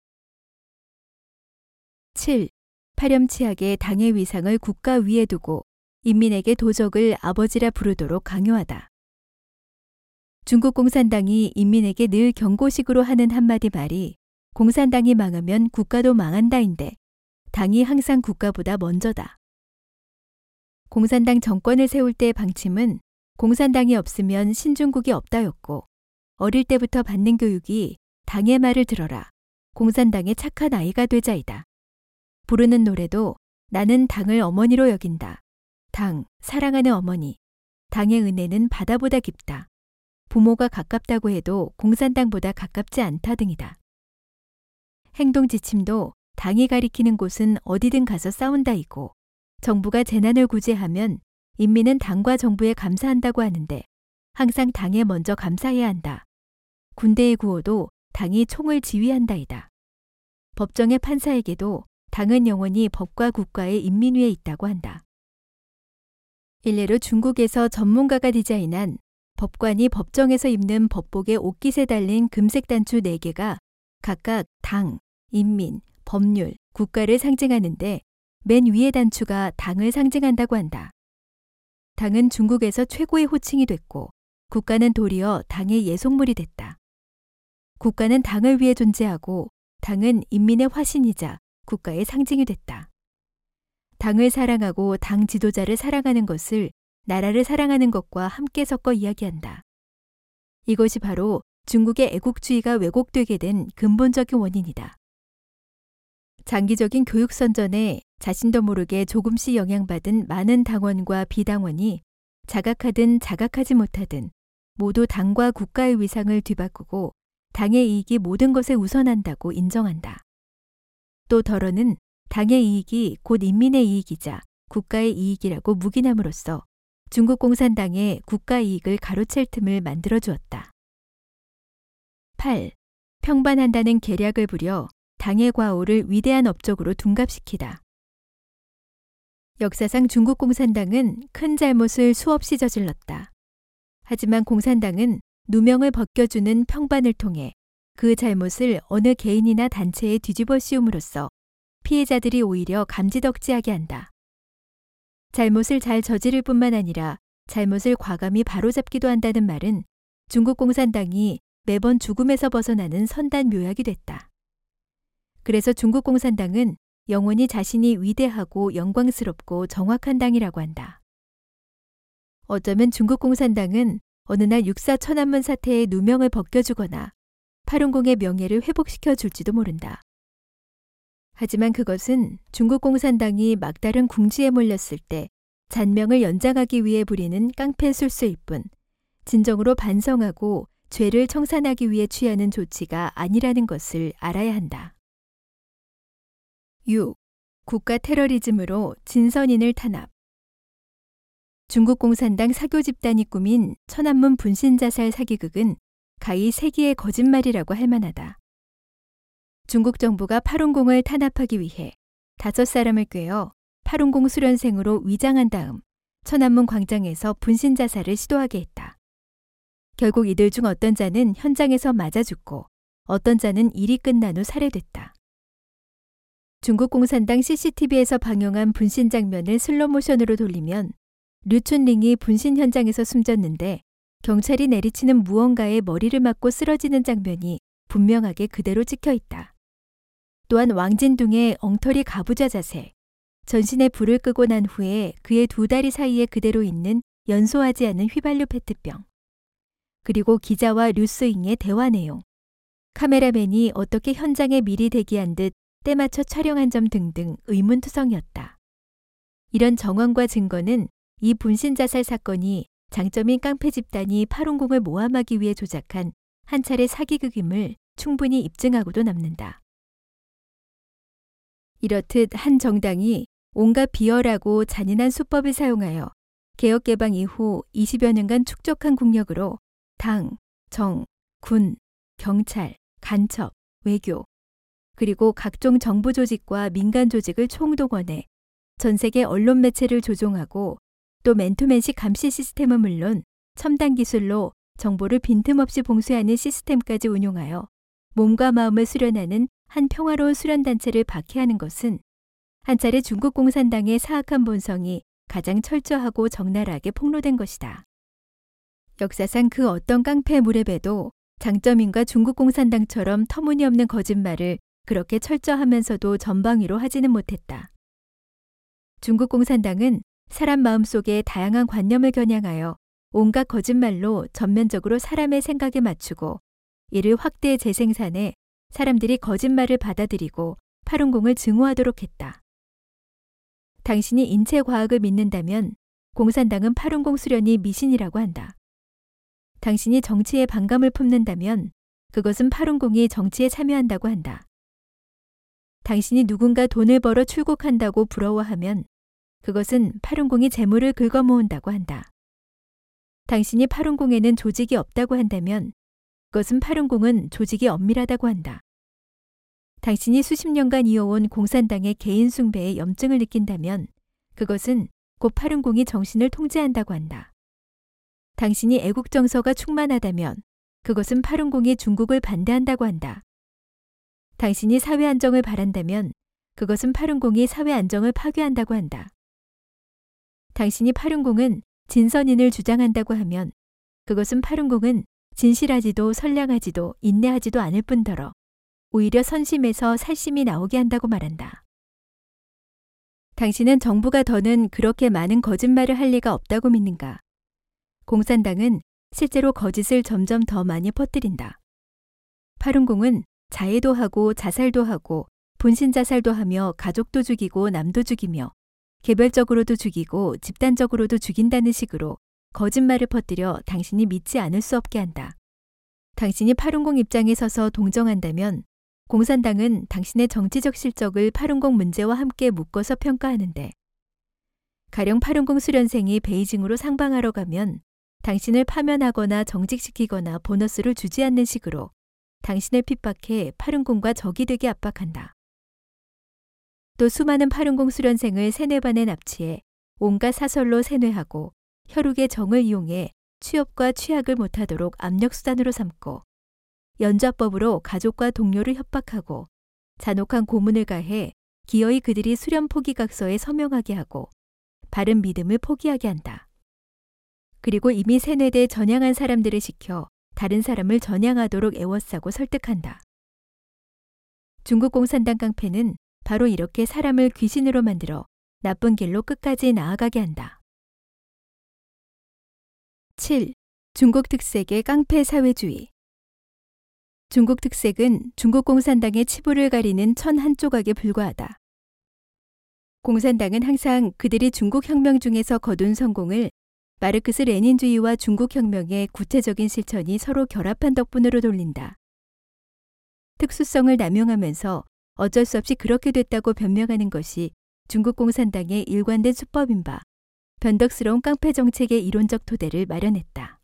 7. 파렴치하게 당의 위상을 국가 위에 두고 인민에게 도적을 아버지라 부르도록 강요하다. 중국 공산당이 인민에게 늘 경고식으로 하는 한마디 말이 공산당이 망하면 국가도 망한다인데 당이 항상 국가보다 먼저다. 공산당 정권을 세울 때의 방침은 공산당이 없으면 신중국이 없다였고 어릴 때부터 받는 교육이 당의 말을 들어라. 공산당의 착한 아이가 되자이다. 부르는 노래도 나는 당을 어머니로 여긴다. 당, 사랑하는 어머니. 당의 은혜는 바다보다 깊다. 부모가 가깝다고 해도 공산당보다 가깝지 않다 등이다. 행동 지침도 당이 가리키는 곳은 어디든 가서 싸운다이고 정부가 재난을 구제하면 인민은 당과 정부에 감사한다고 하는데 항상 당에 먼저 감사해야 한다. 군대의 구호도 당이 총을 지휘한다이다. 법정의 판사에게도 당은 영원히 법과 국가의 인민 위에 있다고 한다. 일례로 중국에서 전문가가 디자인한 법관이 법정에서 입는 법복에 옷깃에 달린 금색 단추 4개가 각각 당, 인민, 법률, 국가를 상징하는데 맨 위의 단추가 당을 상징한다고 한다. 당은 중국에서 최고의 호칭이 됐고 국가는 도리어 당의 예속물이 됐다. 국가는 당을 위해 존재하고 당은 인민의 화신이자 국가의 상징이 됐다. 당을 사랑하고 당 지도자를 사랑하는 것을 나라를 사랑하는 것과 함께 섞어 이야기한다. 이것이 바로 중국의 애국주의가 왜곡되게 된 근본적인 원인이다. 장기적인 교육 선전에 자신도 모르게 조금씩 영향받은 많은 당원과 비당원이 자각하든 자각하지 못하든 모두 당과 국가의 위상을 뒤바꾸고 당의 이익이 모든 것에 우선한다고 인정한다. 또 더러는 당의 이익이 곧 인민의 이익이자 국가의 이익이라고 묵인함으로써 중국 공산당의 국가 이익을 가로챌 틈을 만들어 주었다. 8. 평반한다는 계략을 부려 당의 과오를 위대한 업적으로 둔갑시키다. 역사상 중국 공산당은 큰 잘못을 수없이 저질렀다. 하지만 공산당은 누명을 벗겨주는 평반을 통해 그 잘못을 어느 개인이나 단체에 뒤집어 씌움으로써 피해자들이 오히려 감지덕지하게 한다. 잘못을 잘 저지를 뿐만 아니라 잘못을 과감히 바로잡기도 한다는 말은 중국 공산당이 매번 죽음에서 벗어나는 선단 묘약이 됐다. 그래서 중국 공산당은 영원히 자신이 위대하고 영광스럽고 정확한 당이라고 한다. 어쩌면 중국 공산당은 어느 날 육사 천안문 사태의 누명을 벗겨주거나 파룬공의 명예를 회복시켜 줄지도 모른다. 하지만 그것은 중국 공산당이 막다른 궁지에 몰렸을 때 잔명을 연장하기 위해 부리는 깡패 술수일 뿐 진정으로 반성하고 죄를 청산하기 위해 취하는 조치가 아니라는 것을 알아야 한다. 6. 국가 테러리즘으로 진선인을 탄압. 중국 공산당 사교 집단이 꾸민 천안문 분신자살 사기극은 가히 세기의 거짓말이라고 할 만하다. 중국 정부가 파룬공을 탄압하기 위해 5사람을 꿰어 파룬공 수련생으로 위장한 다음 천안문 광장에서 분신자살을 시도하게 했다. 결국 이들 중 어떤 자는 현장에서 맞아 죽고 어떤 자는 일이 끝난 후 살해됐다. 중국 공산당 CCTV에서 방영한 분신 장면을 슬로모션으로 돌리면 류춘링이 분신 현장에서 숨졌는데 경찰이 내리치는 무언가에 머리를 맞고 쓰러지는 장면이 분명하게 그대로 찍혀 있다. 또한 왕진둥의 엉터리 가부좌 자세, 전신에 불을 끄고 난 후에 그의 2다리 사이에 그대로 있는 연소하지 않은 휘발유 페트병, 그리고 기자와 류스잉의 대화 내용, 카메라맨이 어떻게 현장에 미리 대기한 듯 때맞춰 촬영한 점 등등 의문투성이었다. 이런 정황과 증거는 이 분신자살 사건이 장점인 깡패 집단이 파룬공을 모함하기 위해 조작한 한 차례 사기극임을 충분히 입증하고도 남는다. 이렇듯 한 정당이 온갖 비열하고 잔인한 수법을 사용하여 개혁개방 이후 20여 년간 축적한 국력으로 당, 정, 군, 경찰, 간첩, 외교, 그리고 각종 정부 조직과 민간 조직을 총동원해 전 세계 언론 매체를 조종하고 또 맨투맨식 감시 시스템은 물론 첨단 기술로 정보를 빈틈없이 봉쇄하는 시스템까지 운용하여 몸과 마음을 수련하는 한 평화로운 수련단체를 박해하는 것은 한 차례 중국 공산당의 사악한 본성이 가장 철저하고 적나라하게 폭로된 것이다. 역사상 그 어떤 깡패 무렵에도 장점인과 중국 공산당처럼 터무니없는 거짓말을 그렇게 철저하면서도 전방위로 하지는 못했다. 중국 공산당은 사람 마음속에 다양한 관념을 겨냥하여 온갖 거짓말로 전면적으로 사람의 생각에 맞추고 이를 확대 재생산해 사람들이 거짓말을 받아들이고 파룬공을 증오하도록 했다. 당신이 인체과학을 믿는다면 공산당은 파룬공 수련이 미신이라고 한다. 당신이 정치에 반감을 품는다면 그것은 파룬공이 정치에 참여한다고 한다. 당신이 누군가 돈을 벌어 출국한다고 부러워하면 그것은 파룬공이 재물을 긁어모은다고 한다. 당신이 파룬공에는 조직이 없다고 한다면 그것은 파룬공은 조직이 엄밀하다고 한다. 당신이 수십 년간 이어온 공산당의 개인 숭배에 염증을 느낀다면 그것은 곧 파룬공이 정신을 통제한다고 한다. 당신이 애국 정서가 충만하다면 그것은 파룬공이 중국을 반대한다고 한다. 당신이 사회 안정을 바란다면 그것은 파룬공이 사회 안정을 파괴한다고 한다. 당신이 파룬공은 진선인을 주장한다고 하면 그것은 파룬공은 진실하지도 선량하지도 인내하지도 않을 뿐더러 오히려 선심에서 살심이 나오게 한다고 말한다. 당신은 정부가 더는 그렇게 많은 거짓말을 할 리가 없다고 믿는가? 공산당은 실제로 거짓을 점점 더 많이 퍼뜨린다. 파룬공은 자해도 하고 자살도 하고 분신자살도 하며 가족도 죽이고 남도 죽이며 개별적으로도 죽이고 집단적으로도 죽인다는 식으로 거짓말을 퍼뜨려 당신이 믿지 않을 수 없게 한다. 당신이 파룬공 입장에 서서 동정한다면 공산당은 당신의 정치적 실적을 파룬공 문제와 함께 묶어서 평가하는데 가령 파룬공 수련생이 베이징으로 상방하러 가면 당신을 파면하거나 정직시키거나 보너스를 주지 않는 식으로 당신을 핍박해 파룬공과 적이 되게 압박한다. 또 수많은 파룬공 수련생을 세뇌반에 납치해 온갖 사설로 세뇌하고 혈육의 정을 이용해 취업과 취학을 못하도록 압력수단으로 삼고 연좌법으로 가족과 동료를 협박하고 잔혹한 고문을 가해 기어이 그들이 수련 포기각서에 서명하게 하고 바른 믿음을 포기하게 한다. 그리고 이미 세뇌돼 전향한 사람들을 시켜 다른 사람을 전향하도록 애워싸고 설득한다. 중국 공산당 깡패는 바로 이렇게 사람을 귀신으로 만들어 나쁜 길로 끝까지 나아가게 한다. 7. 중국 특색의 깡패 사회주의. 중국 특색은 중국 공산당의 치부를 가리는 천 한 조각에 불과하다. 공산당은 항상 그들이 중국 혁명 중에서 거둔 성공을 마르크스 레닌주의와 중국 혁명의 구체적인 실천이 서로 결합한 덕분으로 돌린다. 특수성을 남용하면서 어쩔 수 없이 그렇게 됐다고 변명하는 것이 중국 공산당의 일관된 수법인 바 변덕스러운 깡패 정책의 이론적 토대를 마련했다.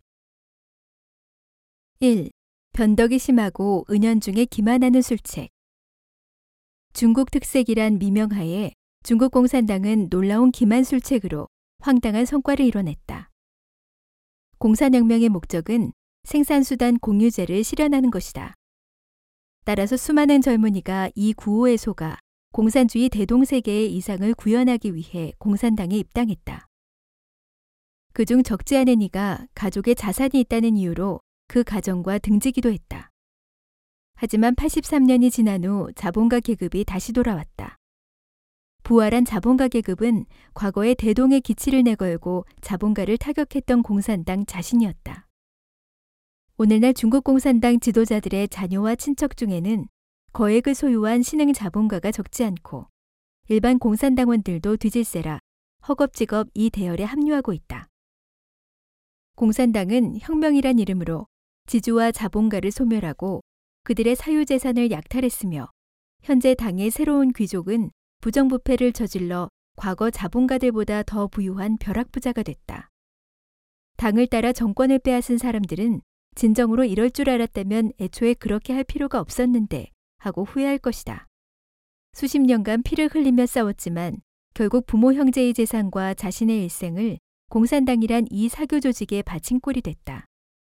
1. 변덕이 심하고 은연중에 기만하는 술책. 중국 특색이란 미명하에 중국 공산당은 놀라운 기만 술책으로 황당한 성과를 이뤄냈다. 공산혁명의 목적은 생산수단 공유제를 실현하는 것이다. 따라서 수많은 젊은이가 이 구호에 속아 공산주의 대동세계의 이상을 구현하기 위해 공산당에 입당했다. 그중 적지 않은 이가 가족에 자산이 있다는 이유로 그 가정과 등지기도 했다. 하지만 83년이 지난 후 자본가 계급이 다시 돌아왔다. 부활한 자본가 계급은 과거의 대동의 기치를 내걸고 자본가를 타격했던 공산당 자신이었다. 오늘날 중국 공산당 지도자들의 자녀와 친척 중에는 거액을 소유한 신흥 자본가가 적지 않고 일반 공산당원들도 뒤질세라 허겁지겁 이 대열에 합류하고 있다. 공산당은 혁명이란 이름으로 지주와 자본가를 소멸하고 그들의 사유재산을 약탈했으며 현재 당의 새로운 귀족은 부정부패를 저질러 과거 자본가들보다 더 부유한 벼락부자가 됐다. 당을 따라 정권을 빼앗은 사람들은 진정으로 이럴 줄 알았다면 애초에 그렇게 할 필요가 없었는데 하고 후회할 것이다. 수십 년간 피를 흘리며 싸웠지만 결국 부모 형제의 재산과 자신의 일생을 공산당이란 이 사교 조직에 바친 꼴이 됐다.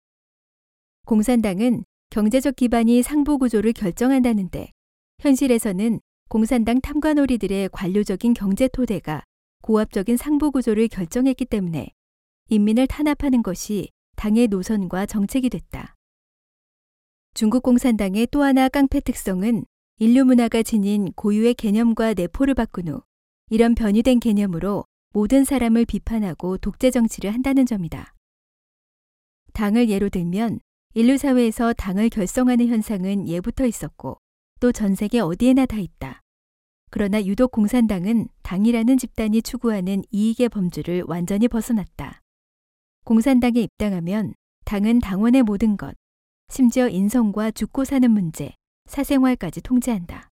공산당은 경제적 기반이 상부 구조를 결정한다는데 현실에서는 공산당 탐관오리들의 관료적인 경제 토대가 고압적인 상부 구조를 결정했기 때문에 인민을 탄압하는 것이 당의 노선과 정책이 됐다. 중국 공산당의 또 하나 깡패 특성은 인류 문화가 지닌 고유의 개념과 내포를 바꾼 후 이런 변이된 개념으로 모든 사람을 비판하고 독재 정치를 한다는 점이다. 당을 예로 들면 인류 사회에서 당을 결성하는 현상은 예부터 있었고 또 전 세계 어디에나 다 있다. 그러나 유독 공산당은 당이라는 집단이 추구하는 이익의 범주를 완전히 벗어났다. 공산당에 입당하면 당은 당원의 모든 것, 심지어 인성과 죽고 사는 문제, 사생활까지 통제한다.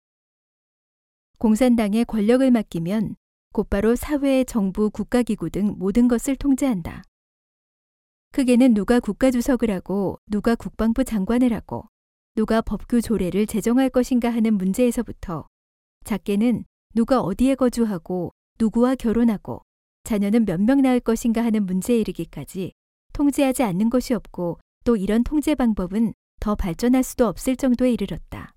공산당에 권력을 맡기면 곧바로 사회, 정부, 국가기구 등 모든 것을 통제한다. 크게는 누가 국가주석을 하고 누가 국방부 장관을 하고 누가 법규 조례를 제정할 것인가 하는 문제에서부터 작게는 누가 어디에 거주하고 누구와 결혼하고 자녀는 몇 명 낳을 것인가 하는 문제에 이르기까지 통제하지 않는 것이 없고 또 이런 통제 방법은 더 발전할 수도 없을 정도에 이르렀다.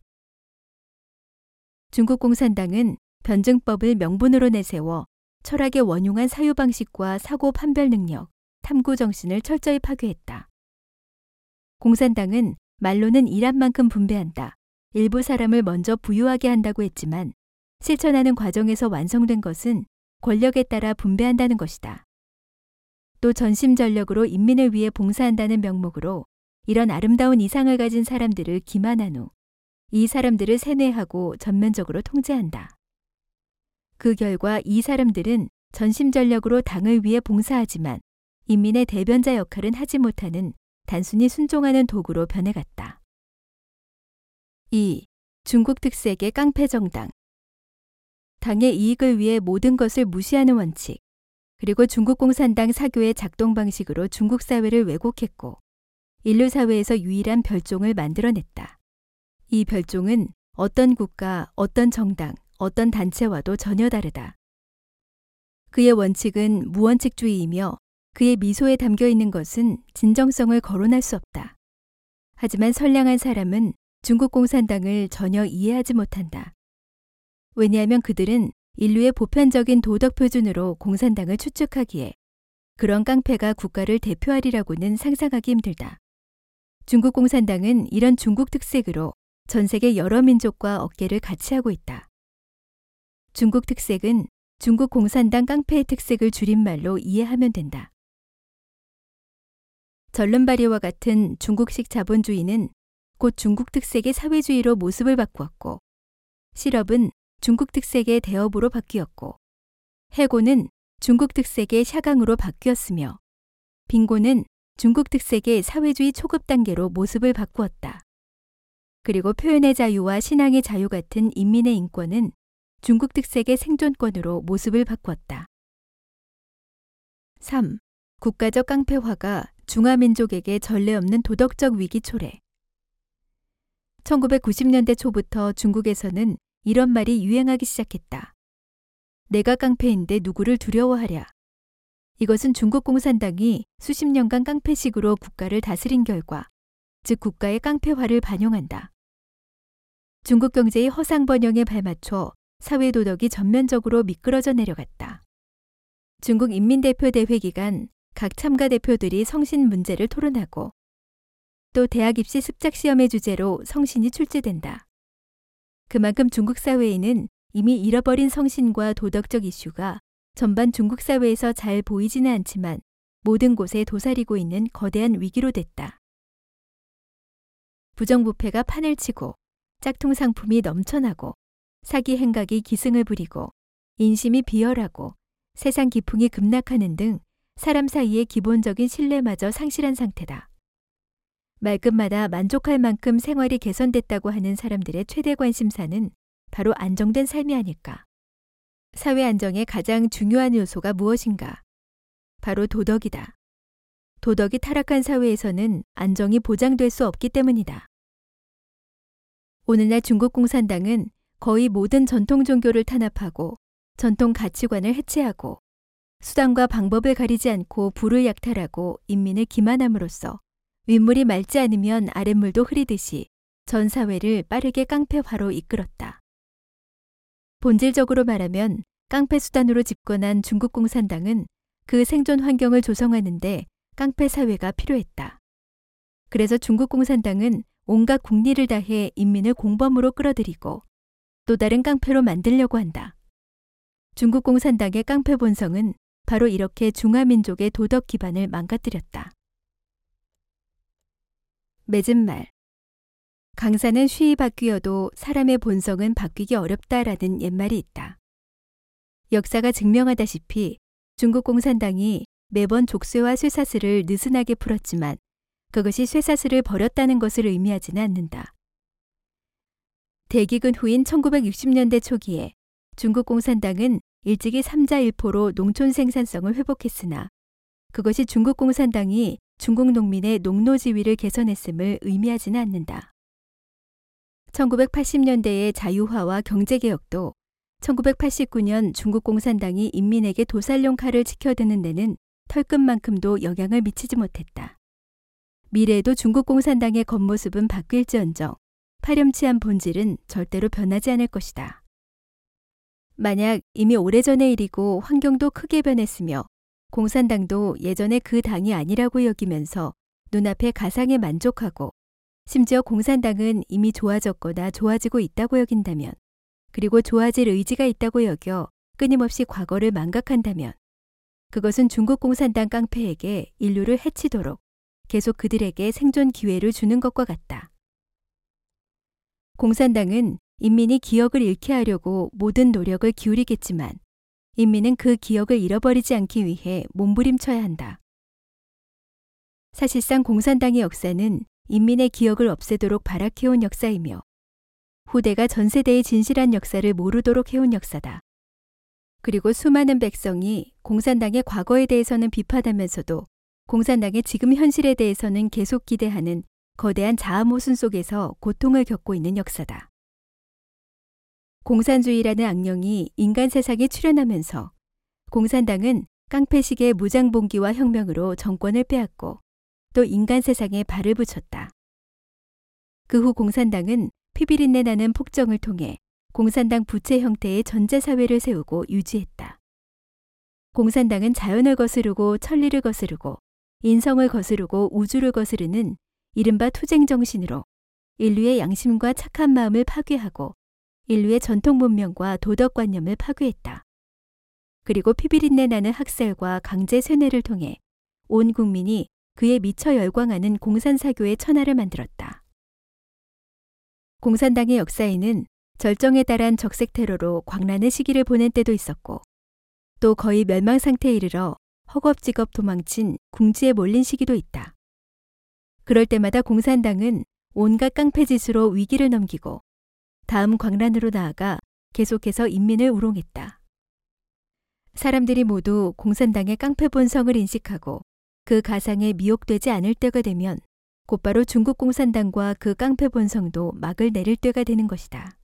중국 공산당은 변증법을 명분으로 내세워 철학의 원용한 사유 방식과 사고 판별 능력, 탐구 정신을 철저히 파괴했다. 공산당은 말로는 일한 만큼 분배한다. 일부 사람을 먼저 부유하게 한다고 했지만 실천하는 과정에서 완성된 것은 권력에 따라 분배한다는 것이다. 또 전심전력으로 인민을 위해 봉사한다는 명목으로 이런 아름다운 이상을 가진 사람들을 기만한 후 이 사람들을 세뇌하고 전면적으로 통제한다. 그 결과 이 사람들은 전심전력으로 당을 위해 봉사하지만 인민의 대변자 역할은 하지 못하는 단순히 순종하는 도구로 변해갔다. 2. 중국 특색의 깡패 정당. 당의 이익을 위해 모든 것을 무시하는 원칙, 그리고 중국 공산당 사교의 작동 방식으로 중국 사회를 왜곡했고 인류 사회에서 유일한 별종을 만들어냈다. 이 별종은 어떤 국가, 어떤 정당, 어떤 단체와도 전혀 다르다. 그의 원칙은 무원칙주의이며 그의 미소에 담겨 있는 것은 진정성을 거론할 수 없다. 하지만 선량한 사람은 중국 공산당을 전혀 이해하지 못한다. 왜냐하면 그들은 인류의 보편적인 도덕 표준으로 공산당을 추측하기에 그런 깡패가 국가를 대표하리라고는 상상하기 힘들다. 중국 공산당은 이런 중국 특색으로 전 세계 여러 민족과 어깨를 같이 하고 있다. 중국 특색은 중국 공산당 깡패의 특색을 줄임말로 이해하면 된다. 전른발이와 같은 중국식 자본주의는 곧 중국 특색의 사회주의로 모습을 바꾸었고 실업은 중국 특색의 대업으로 바뀌었고 해고는 중국 특색의 샤강으로 바뀌었으며 빈곤은 중국 특색의 사회주의 초급 단계로 모습을 바꾸었다. 그리고 표현의 자유와 신앙의 자유 같은 인민의 인권은 중국 특색의 생존권으로 모습을 바꾸었다. 3. 국가적 깡패화가 중화민족에게 전례 없는 도덕적 위기 초래. 1990년대 초부터 중국에서는 이런 말이 유행하기 시작했다. 내가 깡패인데 누구를 두려워하랴. 이것은 중국 공산당이 수십 년간 깡패식으로 국가를 다스린 결과, 즉 국가의 깡패화를 반영한다. 중국 경제의 허상 번영에 발맞춰 사회 도덕이 전면적으로 미끄러져 내려갔다. 중국 인민대표대회 기간 각 참가 대표들이 성신 문제를 토론하고 또 대학 입시 습작 시험의 주제로 성신이 출제된다. 그만큼 중국 사회에는 이미 잃어버린 성신과 도덕적 이슈가 전반 중국 사회에서 잘 보이지는 않지만 모든 곳에 도사리고 있는 거대한 위기로 됐다. 부정부패가 판을 치고 짝퉁 상품이 넘쳐나고 사기 행각이 기승을 부리고 인심이 비열하고 세상 기풍이 급락하는 등 사람 사이의 기본적인 신뢰마저 상실한 상태다. 말끝마다 만족할 만큼 생활이 개선됐다고 하는 사람들의 최대 관심사는 바로 안정된 삶이 아닐까. 사회 안정의 가장 중요한 요소가 무엇인가? 바로 도덕이다. 도덕이 타락한 사회에서는 안정이 보장될 수 없기 때문이다. 오늘날 중국 공산당은 거의 모든 전통 종교를 탄압하고 전통 가치관을 해체하고 수단과 방법을 가리지 않고 부를 약탈하고 인민을 기만함으로써 윗물이 맑지 않으면 아랫물도 흐리듯이 전 사회를 빠르게 깡패화로 이끌었다. 본질적으로 말하면 깡패 수단으로 집권한 중국 공산당은 그 생존 환경을 조성하는데 깡패 사회가 필요했다. 그래서 중국 공산당은 온갖 국리를 다해 인민을 공범으로 끌어들이고 또 다른 깡패로 만들려고 한다. 중국 공산당의 깡패 본성은 바로 이렇게 중화민족의 도덕 기반을 망가뜨렸다. 맺은 말. 강사는 쉬이 바뀌어도 사람의 본성은 바뀌기 어렵다라는 옛말이 있다. 역사가 증명하다시피 중국 공산당이 매번 족쇄와 쇠사슬을 느슨하게 풀었지만 그것이 쇠사슬을 버렸다는 것을 의미하지는 않는다. 대기근 후인 1960년대 초기에 중국 공산당은 일찍이 3자 1포로 농촌 생산성을 회복했으나 그것이 중국 공산당이 중국 농민의 농노 지위를 개선했음을 의미하지는 않는다. 1980년대의 자유화와 경제개혁도 1989년 중국 공산당이 인민에게 도살용 칼을 치켜드는 데는 털끝만큼도 영향을 미치지 못했다. 미래에도 중국 공산당의 겉모습은 바뀔지언정 파렴치한 본질은 절대로 변하지 않을 것이다. 만약 이미 오래전의 일이고 환경도 크게 변했으며 공산당도 예전에 그 당이 아니라고 여기면서 눈앞의 가상에 만족하고 심지어 공산당은 이미 좋아졌거나 좋아지고 있다고 여긴다면 그리고 좋아질 의지가 있다고 여겨 끊임없이 과거를 망각한다면 그것은 중국 공산당 깡패에게 인류를 해치도록 계속 그들에게 생존 기회를 주는 것과 같다. 공산당은 인민이 기억을 잃게 하려고 모든 노력을 기울이겠지만 인민은 그 기억을 잃어버리지 않기 위해 몸부림쳐야 한다. 사실상 공산당의 역사는 인민의 기억을 없애도록 발악해온 역사이며 후대가 전 세대의 진실한 역사를 모르도록 해온 역사다. 그리고 수많은 백성이 공산당의 과거에 대해서는 비판하면서도 공산당의 지금 현실에 대해서는 계속 기대하는 거대한 자아 모순 속에서 고통을 겪고 있는 역사다. 공산주의라는 악령이 인간 세상에 출현하면서 공산당은 깡패식의 무장봉기와 혁명으로 정권을 빼앗고 또 인간 세상에 발을 붙였다. 그 후 공산당은 피비린내 나는 폭정을 통해 공산당 부채 형태의 전제사회를 세우고 유지했다. 공산당은 자연을 거스르고 천리를 거스르고 인성을 거스르고 우주를 거스르는 이른바 투쟁 정신으로 인류의 양심과 착한 마음을 파괴하고 인류의 전통 문명과 도덕관념을 파괴했다. 그리고 피비린내 나는 학살과 강제 세뇌를 통해 온 국민이 그에 미쳐 열광하는 공산사교의 천하를 만들었다. 공산당의 역사에는 절정에 달한 적색 테러로 광란의 시기를 보낸 때도 있었고 또 거의 멸망 상태에 이르러 허겁지겁 도망친 궁지에 몰린 시기도 있다. 그럴 때마다 공산당은 온갖 깡패짓으로 위기를 넘기고 다음 광란으로 나아가 계속해서 인민을 우롱했다. 사람들이 모두 공산당의 깡패 본성을 인식하고 그 가상에 미혹되지 않을 때가 되면 곧바로 중국 공산당과 그 깡패 본성도 막을 내릴 때가 되는 것이다.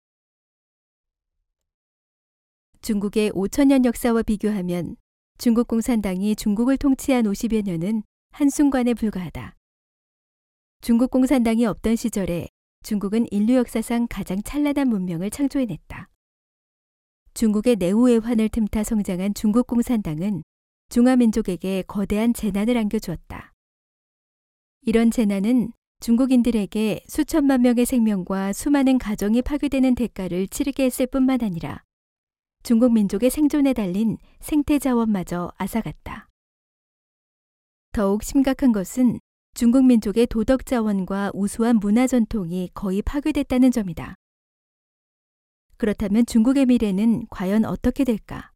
중국의 5,000년 역사와 비교하면 중국 공산당이 중국을 통치한 50여 년은 한순간에 불과하다. 중국 공산당이 없던 시절에 중국은 인류 역사상 가장 찬란한 문명을 창조해냈다. 중국의 내후외환을 틈타 성장한 중국 공산당은 중화민족에게 거대한 재난을 안겨주었다. 이런 재난은 중국인들에게 수천만 명의 생명과 수많은 가정이 파괴되는 대가를 치르게 했을 뿐만 아니라 중국 민족의 생존에 달린 생태 자원마저 앗아갔다. 더욱 심각한 것은 중국 민족의 도덕 자원과 우수한 문화 전통이 거의 파괴됐다는 점이다. 그렇다면 중국의 미래는 과연 어떻게 될까?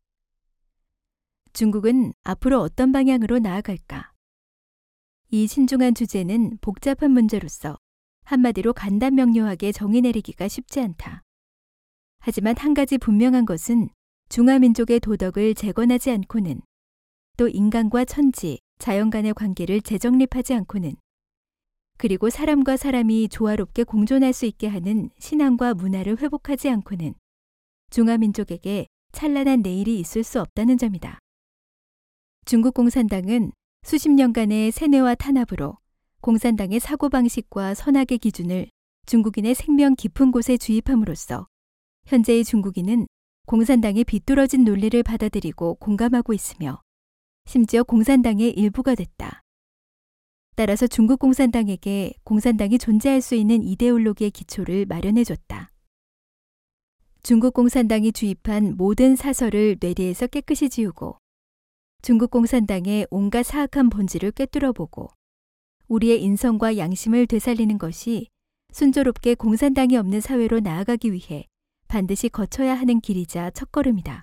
중국은 앞으로 어떤 방향으로 나아갈까? 이 신중한 주제는 복잡한 문제로서 한마디로 간단명료하게 정의 내리기가 쉽지 않다. 하지만 한 가지 분명한 것은 중화민족의 도덕을 재건하지 않고는 또 인간과 천지, 자연 간의 관계를 재정립하지 않고는, 그리고 사람과 사람이 조화롭게 공존할 수 있게 하는 신앙과 문화를 회복하지 않고는 중화민족에게 찬란한 내일이 있을 수 없다는 점이다. 중국 공산당은 수십 년간의 세뇌와 탄압으로 공산당의 사고방식과 선악의 기준을 중국인의 생명 깊은 곳에 주입함으로써 현재의 중국인은 공산당의 비뚤어진 논리를 받아들이고 공감하고 있으며 심지어 공산당의 일부가 됐다. 따라서 중국 공산당에게 공산당이 존재할 수 있는 이데올로기의 기초를 마련해줬다. 중국 공산당이 주입한 모든 사설을 뇌리에서 깨끗이 지우고 중국 공산당의 온갖 사악한 본질을 꿰뚫어보고 우리의 인성과 양심을 되살리는 것이 순조롭게 공산당이 없는 사회로 나아가기 위해 반드시 거쳐야 하는 길이자 첫걸음이다.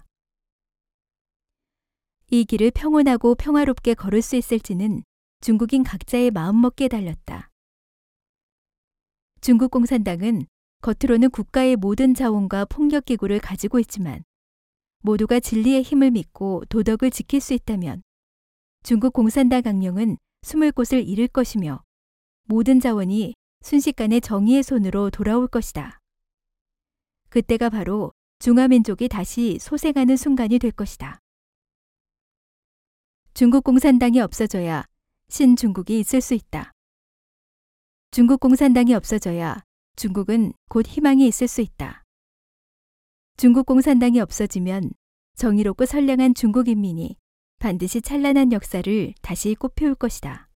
이 길을 평온하고 평화롭게 걸을 수 있을지는 중국인 각자의 마음먹기에 달렸다. 중국 공산당은 겉으로는 국가의 모든 자원과 폭력기구를 가지고 있지만 모두가 진리의 힘을 믿고 도덕을 지킬 수 있다면 중국 공산당 강령은 숨을 곳을 잃을 것이며 모든 자원이 순식간에 정의의 손으로 돌아올 것이다. 그때가 바로 중화민족이 다시 소생하는 순간이 될 것이다. 중국 공산당이 없어져야 신중국이 있을 수 있다. 중국 공산당이 없어져야 중국은 곧 희망이 있을 수 있다. 중국 공산당이 없어지면 정의롭고 선량한 중국 인민이 반드시 찬란한 역사를 다시 꽃피울 것이다.